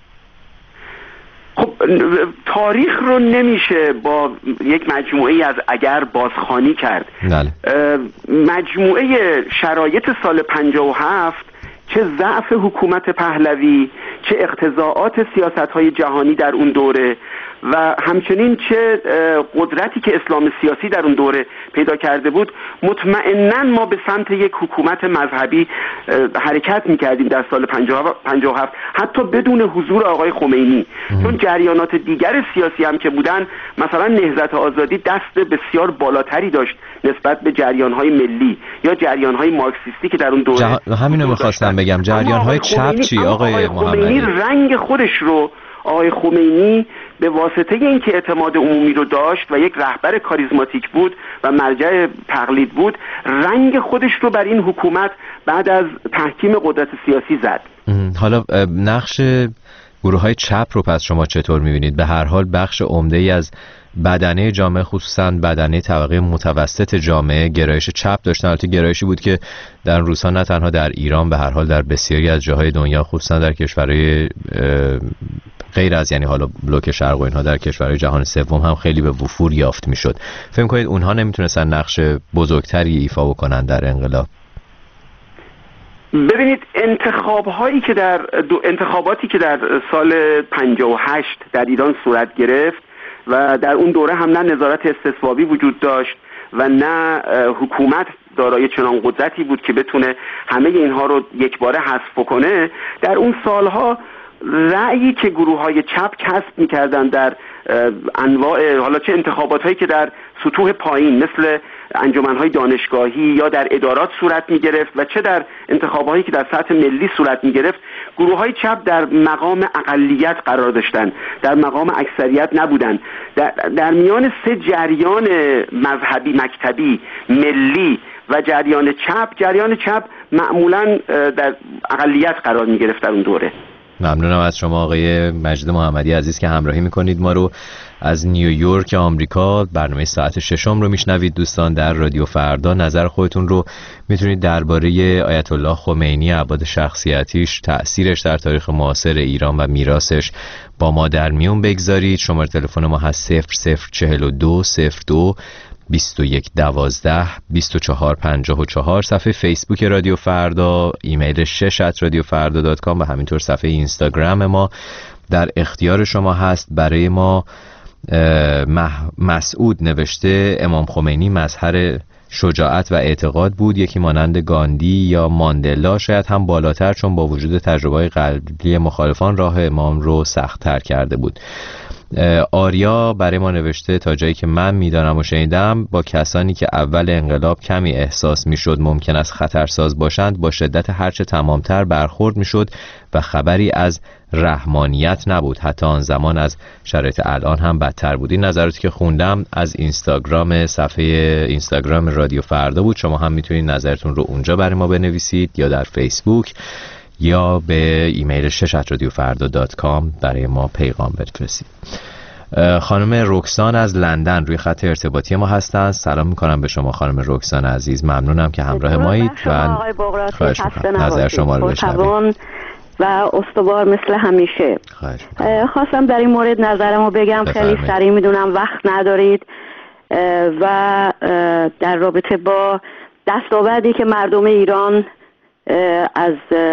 خب تاریخ رو نمیشه با یک مجموعه از اگر بازخوانی کرد. بله. مجموعه شرایط سال پنجاه و هفت، چه ضعف حکومت پهلوی، چه اقتضاعات سیاست‌های جهانی در اون دوره و همچنین چه قدرتی که اسلام سیاسی در اون دوره پیدا کرده بود، مطمئناً ما به سمت یک حکومت مذهبی حرکت می‌کردیم در سال پنجاه و هفت، حتی بدون حضور آقای خمینی. چون جریانات دیگر سیاسی هم که بودن، مثلا نهضت آزادی دست بسیار بالاتری داشت نسبت به جریان‌های ملی یا جریان‌های مارکسیستی که در اون دوره جه... همینو می‌خواستم بگم. جریان‌های چپ چی آقای, آقای محمدی؟ رنگ خودش رو آقای خمینی به واسطه اینکه اعتماد عمومی رو داشت و یک رهبر کاریزماتیک بود و مرجع تقلید بود، رنگ خودش رو بر این حکومت بعد از تحکیم قدرت سیاسی زد. حالا نقش گروه‌های چپ رو پس شما چطور می‌بینید؟ به هر حال بخش عمده‌ای از بدنه جامعه، خصوصا بدنه طبقه متوسط جامعه، گرایش چپ داشتن. البته گرایشی بود که در روزها نه تنها در ایران، به هر حال در بسیاری از جاهای دنیا، خصوصا در کشورهای غیر از یعنی حالا بلوک شرق و اینها، در کشورهای جهان سوم هم خیلی به وفور یافت میشد. فکر کنید اونها نمیتونستن نقش بزرگتری ایفا بکنن در انقلاب؟ ببینید، انتخاب هایی که در دو انتخاباتی که در سال پنجاه و هشت در ایران صورت گرفت و در اون دوره هم نه نظارت استصوابی وجود داشت و نه حکومت دارای چنان قدرتی بود که بتونه همه اینها رو یک باره حذف کنه، در اون سالها رأیی که گروه های چپ کسب می‌کردن در انواع، حالا چه انتخابات هایی که در سطوح پایین مثل انجمن‌های دانشگاهی یا در ادارات صورت می‌گرفت و چه در انتخاباتی که در سطح ملی صورت می‌گرفت، گروه‌های چپ در مقام اقلیت قرار داشتند، در مقام اکثریت نبودند. در, در میان سه جریان مذهبی مکتبی، ملی و جریان چپ، جریان چپ معمولاً در اقلیت قرار می‌گرفت در اون دوره. ممنونم از شما آقای مجید محمدی عزیز که همراهی میکنید ما رو از نیویورک آمریکا. برنامه ساعت ششم رو میشنوید دوستان در رادیو فردا. نظر خودتون رو میتونید درباره آیت الله خمینی، ابعاد شخصیتیش، تأثیرش در تاریخ معاصر ایران و میراثش با ما در میون بگذارید. شماره تلفن ما هست صفر صفر چهل و دو صفر دو بیست و یک دوازده بیست و چهار پنجاه و چهار، صفحه فیسبوک رادیو فردا، ایمیل شش ات رادیو فردا دات کام و همینطور صفحه اینستاگرام ما در اختیار شما هست. برای ما مسعود نوشته امام خمینی مظهر شجاعت و اعتقاد بود، یکی مانند گاندی یا ماندلا، شاید هم بالاتر، چون با وجود تجربه‌های قلبی مخالفان راه امام رو سخت‌تر کرده بود. آریا برای ما نوشته تا جایی که من میدانم و شنیدم با کسانی که اول انقلاب کمی احساس میشد ممکن است خطرساز باشند با شدت هرچه تمامتر برخورد میشد و خبری از رحمانیت نبود. حتی آن زمان از شرایط الان هم بدتر بود. این نظراتی که خوندم از اینستاگرام، صفحه اینستاگرام رادیو فردا بود. شما هم میتونید نظرتون رو اونجا برای ما بنویسید یا در فیسبوک یا به ایمیل شش ات رادیو فردا دات کام برای ما پیغام بفرستید. خانم رکسان از لندن روی خط ارتباطی ما هستند. سلام میکنم به شما خانم رکسان عزیز، ممنونم که همراه مایید و خواهش میکنم نظر شما رو بشنویم و استوار مثل همیشه. خواستم در این مورد نظرمو بگم، خیلی سریع، میدونم وقت ندارید، و در رابطه با دستاوردی که مردم ایران از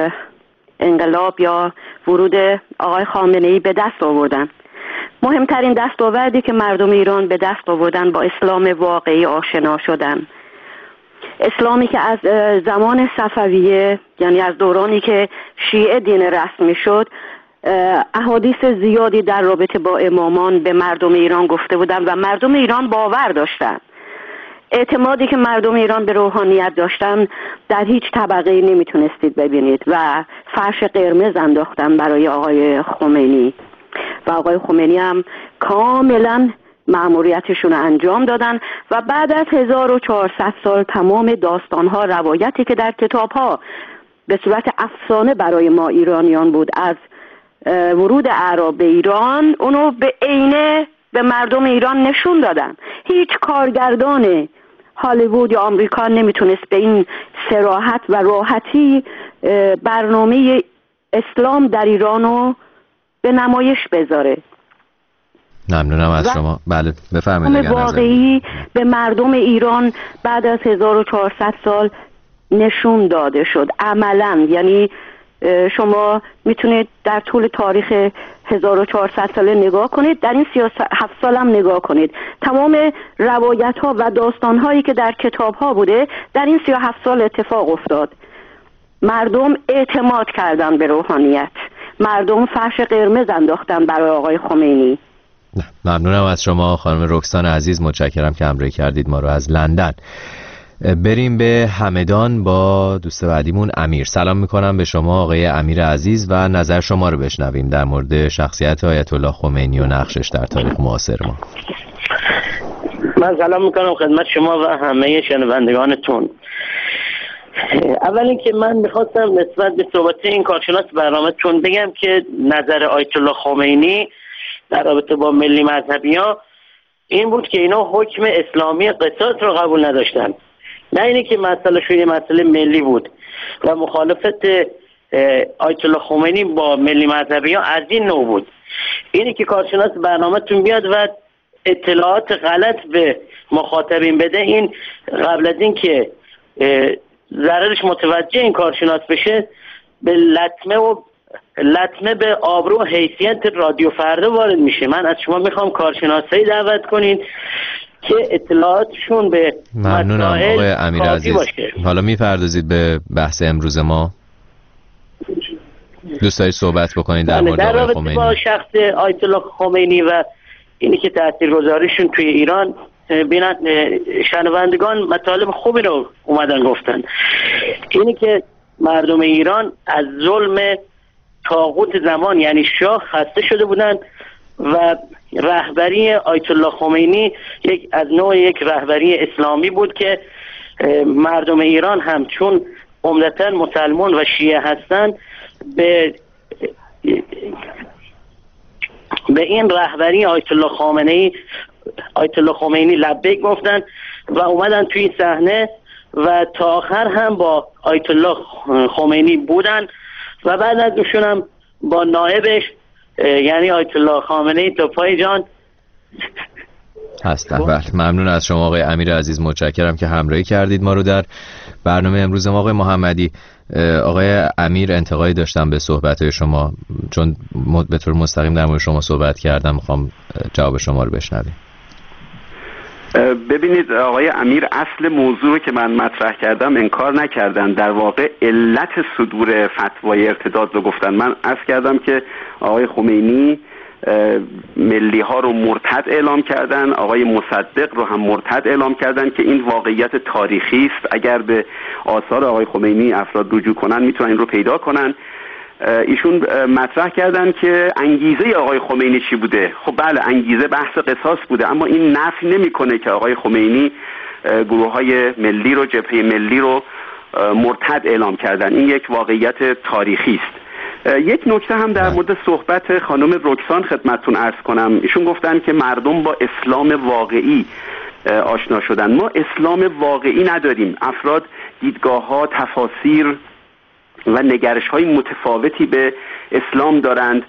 انقلاب یا ورود آقای خامنه‌ای به دست آوردن. مهمترین دستاوردی که مردم ایران به دست آوردن با اسلام واقعی آشنا شدن. اسلامی که از زمان صفویه، یعنی از دورانی که شیعه دین رسمی شد، احادیث زیادی در رابطه با امامان به مردم ایران گفته بودن و مردم ایران باور داشتن. اعتمادی که مردم ایران به روحانیت داشتن در هیچ طبقه نمیتونستید ببینید و فرش قرمز انداختن برای آقای خمینی و آقای خمینی هم کاملا مأموریتشون رو انجام دادن و بعد از هزار و چهارصد سال تمام داستانها، روایتی که در کتابها به صورت افسانه برای ما ایرانیان بود از ورود اعراب به ایران، اونو به عینه به مردم ایران نشون دادن. هیچ کارگردان هالیوود یا آمریکا نمیتونست به این صراحت و راحتی برنامه اسلام در ایرانو به نمایش بذاره. ممنونم از شما. بله بفرمایید. واقعی به مردم ایران بعد از هزار و چهارصد سال نشون داده شد عملاً. یعنی شما میتونید در طول تاریخ هزار و چهارصد ساله نگاه کنید، در این سی و هفت سال هم نگاه کنید، تمام روایت ها و داستان هایی که در کتاب ها بوده در این سی و هفت سال اتفاق افتاد. مردم اعتماد کردن به روحانیت، مردم فرش قرمز انداختن برای آقای خمینی. ممنونم از شما خانم رکسان عزیز، متشکرم که همراهی کردید ما رو از لندن. بریم به همدان با دوست بعدیمون امیر. سلام میکنم به شما آقای امیر عزیز و نظر شما رو بشنویم در مورد شخصیت آیت الله خمینی و نقشش در تاریخ معاصر ما. من سلام میکنم خدمت شما و همه شنوندگانتون. اول اینکه من میخواستم نسبت به صحبت این کارشناس برنامه‌تون بگم که نظر آیت الله خمینی در رابطه با ملی مذهبی‌ها این بود که اینا حکم اسلامی قصاص رو قبول نداشتن، نه اینی که مسئله شوی مسئله ملی بود و مخالفت آیت الله خمینی با ملی مذهبی‌ها از این نوع بود. اینی که کارشناس برنامه‌تون بیاد و اطلاعات غلط به مخاطبین بده، این قبل از این که ضررش متوجه این کارشناس بشه به لطمه و لطمه به آبرو و حیثیت رادیو فردا وارد میشه. من از شما میخوام کارشناسایی دعوت کنین که اطلاعاتشون به ممنونم آقای امیر عزیز. حالا میپردازید به بحث امروز ما. دوست دارید صحبت بکنید در مورد آقای خمینی؟ با شخص آیت الله خمینی و اینی که تاثیرگذاریشون توی ایران، بینن شنوندگان مطالب خوبی رو اومدن گفتن. اینی که مردم ایران از ظلم طاغوت زمان یعنی شاه خسته شده بودن و رهبری آیت الله خمینی یک از نوع یک رهبری اسلامی بود که مردم ایران هم چون عمدتاً مسلمان و شیعه هستند به به این رهبری آیت الله خامنه‌ای آیت الله خمینی لبیک گفتن و اومدن توی صحنه و تا آخر هم با آیت الله خمینی بودن و بعد از اونشون هم با نایبش یعنی آیت الله خامنه‌ای تا پای جان هستن. بله ممنون از شما آقای امیر عزیز، متشکرم که همراهی کردید ما رو در برنامه امروز ما. آقای محمدی، آقای امیر انتقادی داشتم به صحبت‌های شما، چون به طور مستقیم در مورد شما صحبت کردم، میخوام جواب شما رو بشنویم. ببینید آقای امیر اصل موضوع رو که من مطرح کردم انکار نکردن، در واقع علت صدور فتوای ارتداد رو گفتن. من عرض کردم که آقای خمینی ملی ها رو مرتد اعلام کردن، آقای مصدق رو هم مرتد اعلام کردن که این واقعیت تاریخی است. اگر به آثار آقای خمینی افراد رجوع کنن میتونن این رو پیدا کنن. ایشون مطرح کردن که انگیزه آقای خمینی چی بوده. خب بله، انگیزه بحث قصاص بوده، اما این نفی نمیکنه که آقای خمینی گروه های ملی رو، جبهه ملی رو مرتد اعلام کردن. این یک واقعیت تاریخی است. یک نکته هم در مورد صحبت خانم رکسان خدمتتون عرض کنم. ایشون گفتن که مردم با اسلام واقعی آشنا شدن. ما اسلام واقعی نداریم. افراد دیدگاه ها، تفاسیر و نگرش های متفاوتی به اسلام دارند.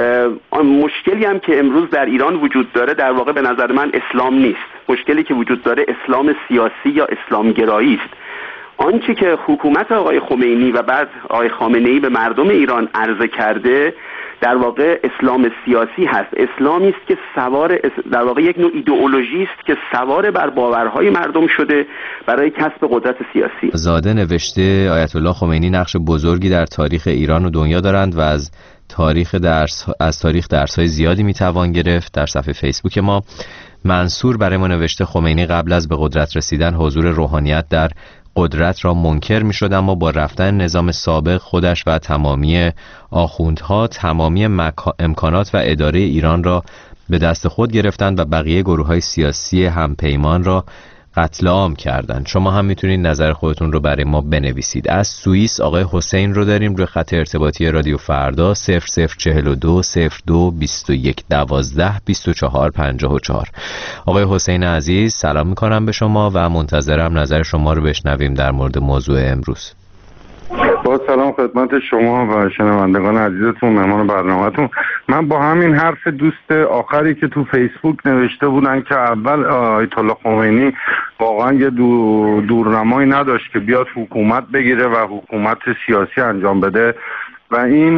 مشکلی هم که امروز در ایران وجود داره در واقع به نظر من اسلام نیست. مشکلی که وجود داره اسلام سیاسی یا اسلام گرایی است. آنچه که حکومت آقای خمینی و بعد آقای خامنه‌ای به مردم ایران عرضه کرده در واقع اسلام سیاسی هست. اسلامی است که سوار در واقع یک نوع ایدئولوژی است که سوار بر باورهای مردم شده برای کسب قدرت سیاسی. زاده نوشته آیت الله خمینی نقش بزرگی در تاریخ ایران و دنیا دارند و از تاریخ درس از تاریخ درس‌های زیادی میتوان گرفت. در صفحه فیسبوک ما منصور برای ما نوشته خمینی قبل از به قدرت رسیدن حضور روحانیت در قدرت را منکر می شد، اما با رفتن نظام سابق خودش و تمامی آخوندها تمامی مکا... امکانات و اداره ایران را به دست خود گرفتند و بقیه گروه های سیاسی همپیمان را قتل عام کردند. شما هم میتونید نظر خودتون رو برای ما بنویسید. از سوئیس آقای حسین رو داریم روی خط ارتباطی رادیو فردا صفر صفر چهل و دو صفر دو بیست و یک دوازده بیست و چهار پنجاه و چهار. آقای حسین عزیز سلام میکنم به شما و منتظرم نظر شما رو بشنویم در مورد موضوع امروز. با سلام خدمت شما و شنوندگان عزیزتون، مهمان برنامه‌تون. من با همین حرف دوست آخری که تو فیسبوک نوشته بودن که اول آیت الله خمینی واقعا یه دو دورنمایی نداشت که بیاد حکومت بگیره و حکومت سیاسی انجام بده و این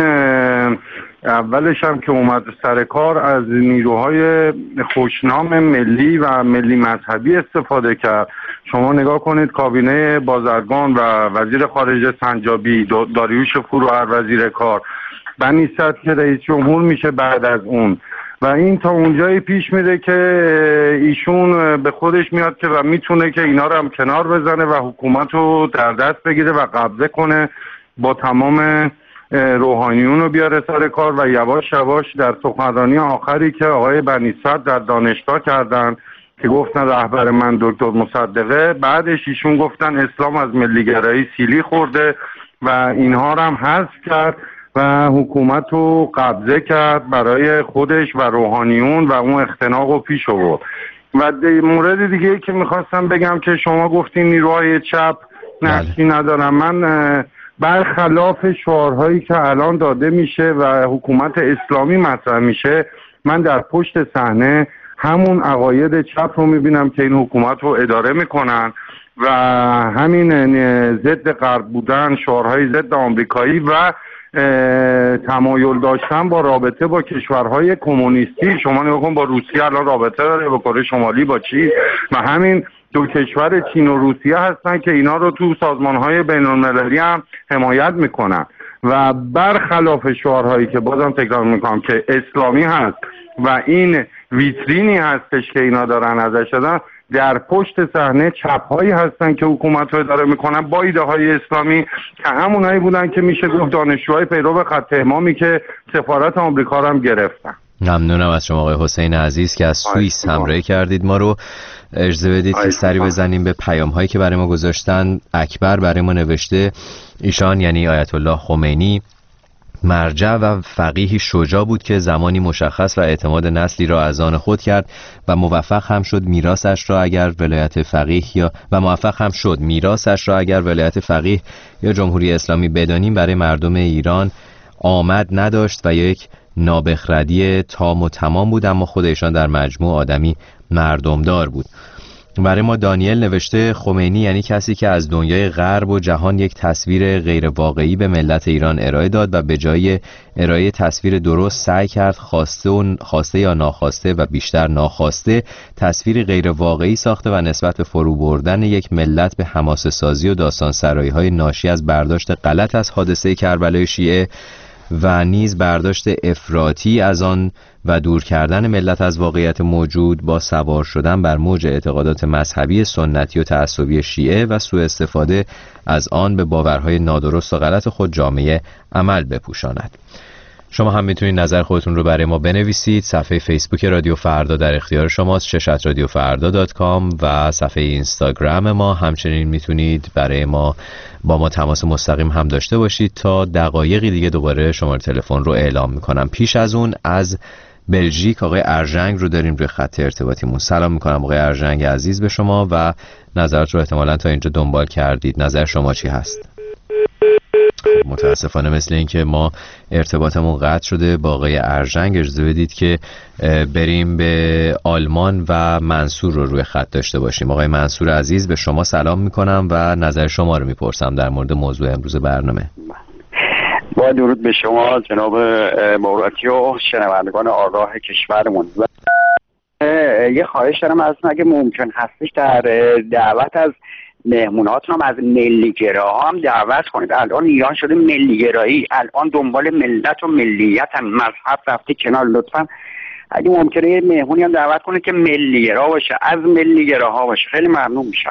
اولش هم که اومد سر کار از نیروهای خوشنام ملی و ملی مذهبی استفاده کرد. شما نگاه کنید کابینه بازرگان و وزیر خارجه سنجابی، داریوش فروهر وزیر کار، بنی صدر که رئیس جمهور میشه بعد از اون، و این تا اونجایی پیش میره که ایشون به خودش میاد که و میتونه که اینا رو هم کنار بزنه و حکومت رو در دست بگیره و قبضه کنه، با تمام روحانیون رو بیاره سر کار. و یواش یواش در سخنرانی آخری که آقای بنی صدر در دانشگاه کردن که گفتن رهبر من دکتر مصدقه، بعدش ایشون گفتن اسلام از ملیگرایی سیلی خورده و اینها رو هم حذف کرد و حکومت رو قبضه کرد برای خودش و روحانیون و اون اختناق رو پیش آورد. و مورد دیگه که میخواستم بگم که شما گفتین نیروهای چپ نقشی ندارن. من برخلاف شعارهایی که الان داده میشه و حکومت اسلامی مطرح میشه، من در پشت صحنه همون عقاید چپ رو میبینم که این حکومت رو اداره میکنن و همین ضد غرب بودن، شعارهای ضد آمریکایی و تمایل داشتن با رابطه با کشورهای کمونیستی. شما نگاه کن با روسیه الان رابطه داره، با کره شمالی با چین، و همین دو کشور چین و روسیه هستن که اینا رو تو سازمانهای بین‌المللی هم حمایت میکنن. و برخلاف شعارهایی که بازم تکرار میکنم که اسلامی هست و این ویترینی هستش که اینا دارن ازش دادن، در پشت صحنه چپ‌هایی هستن که حکومت رو اداره میکنن با ایده های اسلامی که همونایی بودن که میشه گفت دانشجوهای پیرو خط امامی که سفارت آمریکا رو هم گرفتن. ممنونم از شما آقای حسین عزیز که از سوئیس همراهی کردید ما رو. اجازه بدید که سری بزنیم به پیام هایی که برای ما گذاشتن. اکبر برای ما نوشته ایشان یعنی آیت الله خمینی مرجع و فقیهی شجاع بود که زمانی مشخص و اعتماد نسلی را از آن خود کرد و موفق هم شد میراثش را اگر ولایت فقیه یا و موفق هم شد میراثش را اگر ولایت فقیه یا جمهوری اسلامی بدانیم برای مردم ایران آمد نداشت و یک نابخردی تام و تمام بود، اما خود ایشان در مجموع آدمی مردمدار بود. برای ما دانیل نوشته خمینی یعنی کسی که از دنیای غرب و جهان یک تصویر غیر واقعی به ملت ایران ارائه داد و به جای ارائه تصویر درست سعی کرد خواسته و خواسته یا ناخواسته و بیشتر ناخواسته تصویری غیر واقعی ساخته و نسبت به فرو بردن یک ملت به حماسه سازی و داستان سرایی های ناشی از برداشت غلط از حادثه کربلای شیعه و نیز برداشت افراطی از آن و دور کردن ملت از واقعیت موجود با سوار شدن بر موج اعتقادات مذهبی سنتی و تعصبی شیعه و سوء استفاده از آن به باورهای نادرست و غلط خود جامعه عمل بپوشاند. شما هم میتونید نظر خودتون رو برای ما بنویسید. صفحه فیسبوک رادیو فردا در اختیار شماست، شش رادیو فردا دات کام، و صفحه اینستاگرام ما. همچنین میتونید برای ما با ما تماس مستقیم هم داشته باشید. تا دقایقی دیگه دوباره شماره تلفن رو اعلام میکنم. پیش از اون از بلژیک آقای ارژنگ رو داریم روی خط ارتباطیمون. سلام میکنم آقای ارژنگ عزیز به شما و نظرت رو احتمالاً تا اینجا دنبال کردید. نظر شما چی هست؟ متاسفانه مثل این که ما ارتباطمون قطع شده با آقای ارژنگ. اجازه بدید که بریم به آلمان و منصور رو روی خط داشته باشیم. آقای منصور عزیز به شما سلام میکنم و نظر شما رو میپرسم در مورد موضوع امروز برنامه. با درود به شما جناب موراتی و شنوندگان آگاه کشورمون. یه خواهش دارم از اگه ممکن هستش در دعوت از مهموناتون هم از ملیگراها هم دعوت کنید. الان ایران شده ملیگرایی، الان دنبال ملت و ملیت هم، مذهب رفته کنار. لطفا اگه ممکنه یه مهمونی هم دعوت کنید که ملیگرا باشه، از ملیگراها باشه، خیلی ممنون میشم.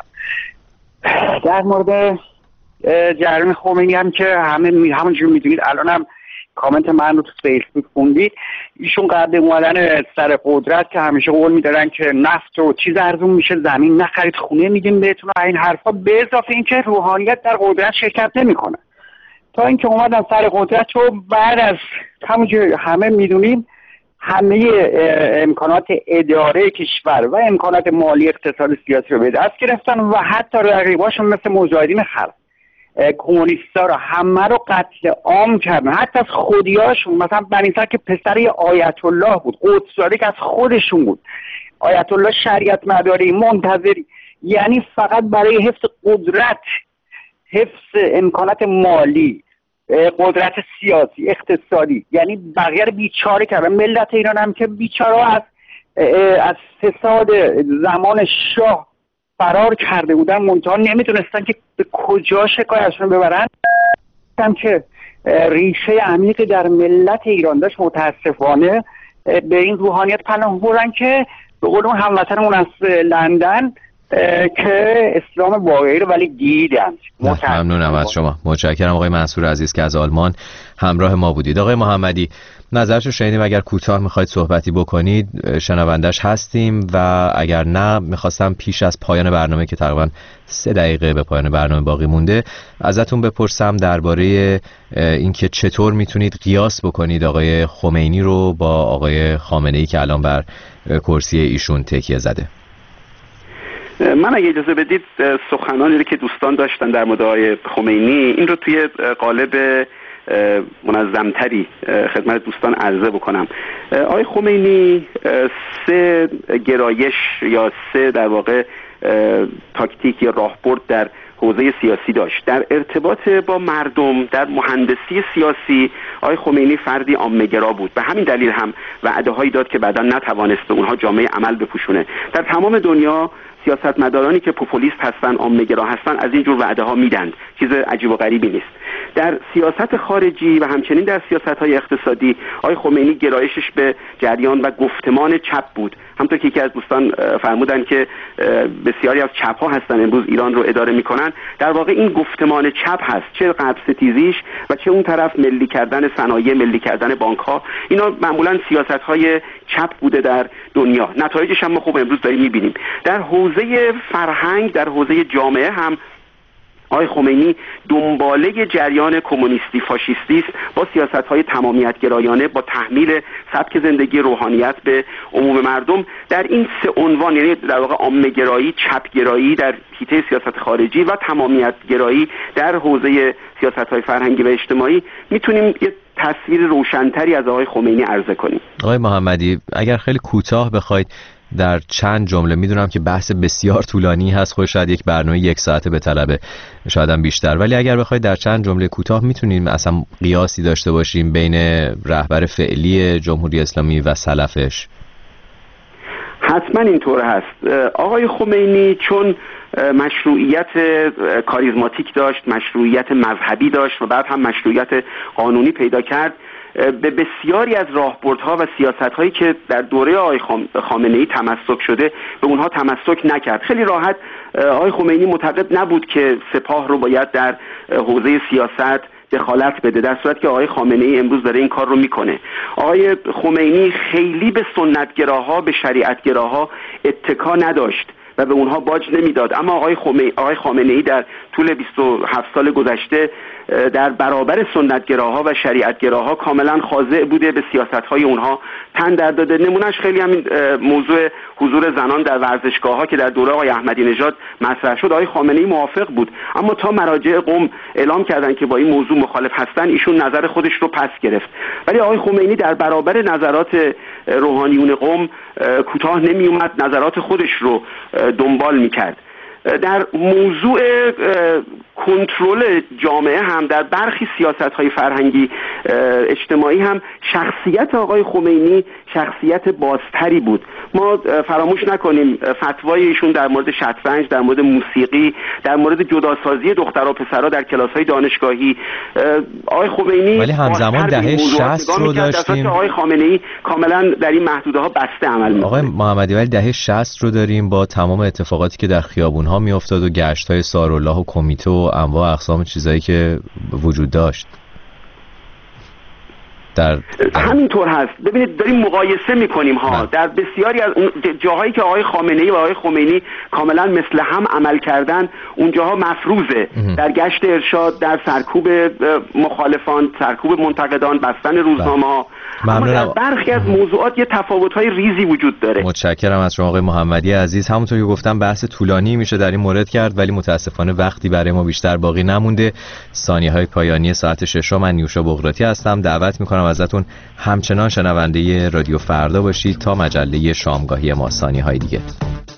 در مورد جریان خمینی هم که همه همونجور میدونید، الان هم کامنت من رو تو فیسبوک خوندید، ایشون قبل اومدن سر قدرت که همیشه قول میدارن که نفت و چیز ارزون میشه، زمین نخرید، خونه میدیم بهتون و این حرفا، به اضافه اینکه روحانیت در قدرت شرکت نمیکنه. تا اینکه اومدن سر قدرت و بعد از همونجور همه میدونیم همه امکانات اداره کشور و امکانات مالی اقتصاد سیاسی رو به دست گرفتن و حتی رقیباشون مثل مجاهدین خلق کمونیستا رو همه رو قتل عام کردن، حتی از خودیاشون. مثلا بنی صدر که پسر آیت الله بود، قدس‌زاده که از خودشون بود، آیت الله شریعت مداری منتظری، یعنی فقط برای حفظ قدرت، حفظ امکانات مالی، قدرت سیاسی، اقتصادی، یعنی بقیه رو بیچاره کردن. ملت ایران هم که بیچاره از از فساد زمان شاه فرار کرده بودن، منتها نمیتونستن که به کجا شکایتشون ببرن. هم که ریشه عمیقی در ملت ایران داشت، متاسفانه به این روحانیت پناه بردن که به قول اون هموطنمون از لندن که اسلام واقعی رو ولی دیدن. ممنونم از شما. متشکرم آقای منصور عزیز که از آلمان همراه ما بودید. آقای محمدی نظرشو شنیدیم، اگر کوتاه میخواید صحبتی بکنید شنوندش هستیم، و اگر نه میخواستم پیش از پایان برنامه که تقریبا سه دقیقه به پایان برنامه باقی مونده ازتون بپرسم درباره اینکه چطور میتونید قیاس بکنید آقای خمینی رو با آقای خامنه‌ای که الان بر کرسی ایشون تکیه زده. من اگه اجازه بدید سخنانی رو که دوستان داشتن در مورد آقای خمینی این رو توی قالب منظمتری خدمت دوستان عرضه بکنم. آقای خمینی سه گرایش یا سه در واقع تاکتیک یا راهبرد در حوزه سیاسی داشت. در ارتباط با مردم، در مهندسی سیاسی آقای خمینی فردی عامه‌گرا بود. به همین دلیل هم وعده‌هایی داد که بعدا نتوانست به اونها جامعه عمل بپوشونه. در تمام دنیا سیاستمدارانی که پوپولیست هستن، عامه‌گرا هستن، از این جور وعده ها میدن. چیز عجیب و غریبی نیست. در سیاست خارجی و همچنین در سیاست‌های اقتصادی آقای خمینی گرایشش به جریان و گفتمان چپ بود. همونطور که یکی از دوستان فرمودن که بسیاری از چپ‌ها هستن امروز ایران رو اداره میکنن، در واقع این گفتمان چپ هست، چه غرب ستیزیش و چه اون طرف ملی کردن صنایع، ملی کردن بانک‌ها. اینا معمولاً سیاست‌های چپ بوده در دنیا. نتایجش هم ما خوب امروز داریم می‌بینیم. در حوزه فرهنگ، در حوزه جامعه هم آقای خمینی دنباله جریان کمونیستی فاشیستی است، با سیاست‌های تمامیت گرایانه، با تحمیل سبک زندگی روحانیت به عموم مردم. در این سه عنوان، یعنی در واقع عامه‌گرایی، چپ‌گرایی در حیطه سیاست خارجی و تمامیت گرایی در حوزه سیاست‌های فرهنگی و اجتماعی، میتونیم یه تصویر روشن‌تری از آقای خمینی عرضه کنیم. آقای محمدی اگر خیلی کوتاه بخواید در چند جمله، میدونم که بحث بسیار طولانی هست، خود شاید یک برنامه یک ساعته به طلبه، شاید هم بیشتر، ولی اگر بخواید در چند جمله کوتاه میتونیم اصلا قیاسی داشته باشیم بین رهبر فعلی جمهوری اسلامی و سلفش؟ حتما اینطور هست. آقای خمینی چون مشروعیت کاریزماتیک داشت، مشروعیت مذهبی داشت و بعد هم مشروعیت قانونی پیدا کرد، به بسیاری از راهبردها و سیاست‌هایی که در دوره آقای خامنه‌ای تمسک شده به اونها تمسک نکرد. خیلی راحت آقای خمینی معتقد نبود که سپاه رو باید در حوزه سیاست دخالت بده، در صورتی که آقای خامنه‌ای امروز داره این کار رو میکنه. آقای خمینی خیلی به سنتگراها، به شریعتگراها اتکا نداشت و به اونها باج نمیداد، اما آقای خمینی آقای خامنه‌ای در طول بیست و هفت سال گذشته در برابر سنتگراها و شریعتگراها کاملا خاضع بوده، به سیاست‌های اونها تن در داده. نمونهش خیلی همین موضوع حضور زنان در ورزشگاه‌ها که در دوره آقای احمدی نژاد مطرح شد، آقای خامنه‌ای موافق بود، اما تا مراجع قم اعلام کردن که با این موضوع مخالف هستن ایشون نظر خودش رو پس گرفت. ولی آقای خمینی در برابر نظرات روحانیون قم کوتاه نمی اومد، نظرات خودش رو دنبال می‌کرد. در موضوع کنترل جامعه هم در برخی سیاست‌های فرهنگی اجتماعی هم شخصیت آقای خمینی شخصیت بازتری بود. ما فراموش نکنیم فتوای ایشون در مورد شطرنج، در مورد موسیقی، در مورد جداسازی دخترها و پسرها در کلاس‌های دانشگاهی، آقای خمینی ولی همزمان دهه شصت رو داشتیم. آقای خامنه‌ای کاملا در این محدوده‌ها بسته عمل می‌کنه. آقای محمدی ولی دهه شصت رو داریم با تمام اتفاقاتی که در خیابون‌ها می‌افتاد و گشت‌های سارالله و کمیته و انواع اقسام چیزایی که وجود داشت. در, در همینطور هست. ببینید داریم مقایسه میکنیم ها نه. در بسیاری از جاهایی که آقای خامنه‌ای و آقای خمینی کاملا مثل هم عمل کردن اونجاها مفروضه. اه. در گشت ارشاد، در سرکوب مخالفان، سرکوب منتقدان، بستن روزنامه ها، اما در برخی از موضوعات یه تفاوت‌های ریزی وجود داره. متشکرم از شما آقای محمدی عزیز. همونطور که گفتم بحث طولانی میشه در این مورد کرد، ولی متاسفانه وقتی برای ما بیشتر باقی نمونده. ثانیه‌های پایانی ساعت شش من نیوشا بغراتی هستم. دعوت می‌کنم ازتون همچنان شنونده رادیو فردا باشید تا مجله شامگاهی ما. ثانیه‌های دیگه.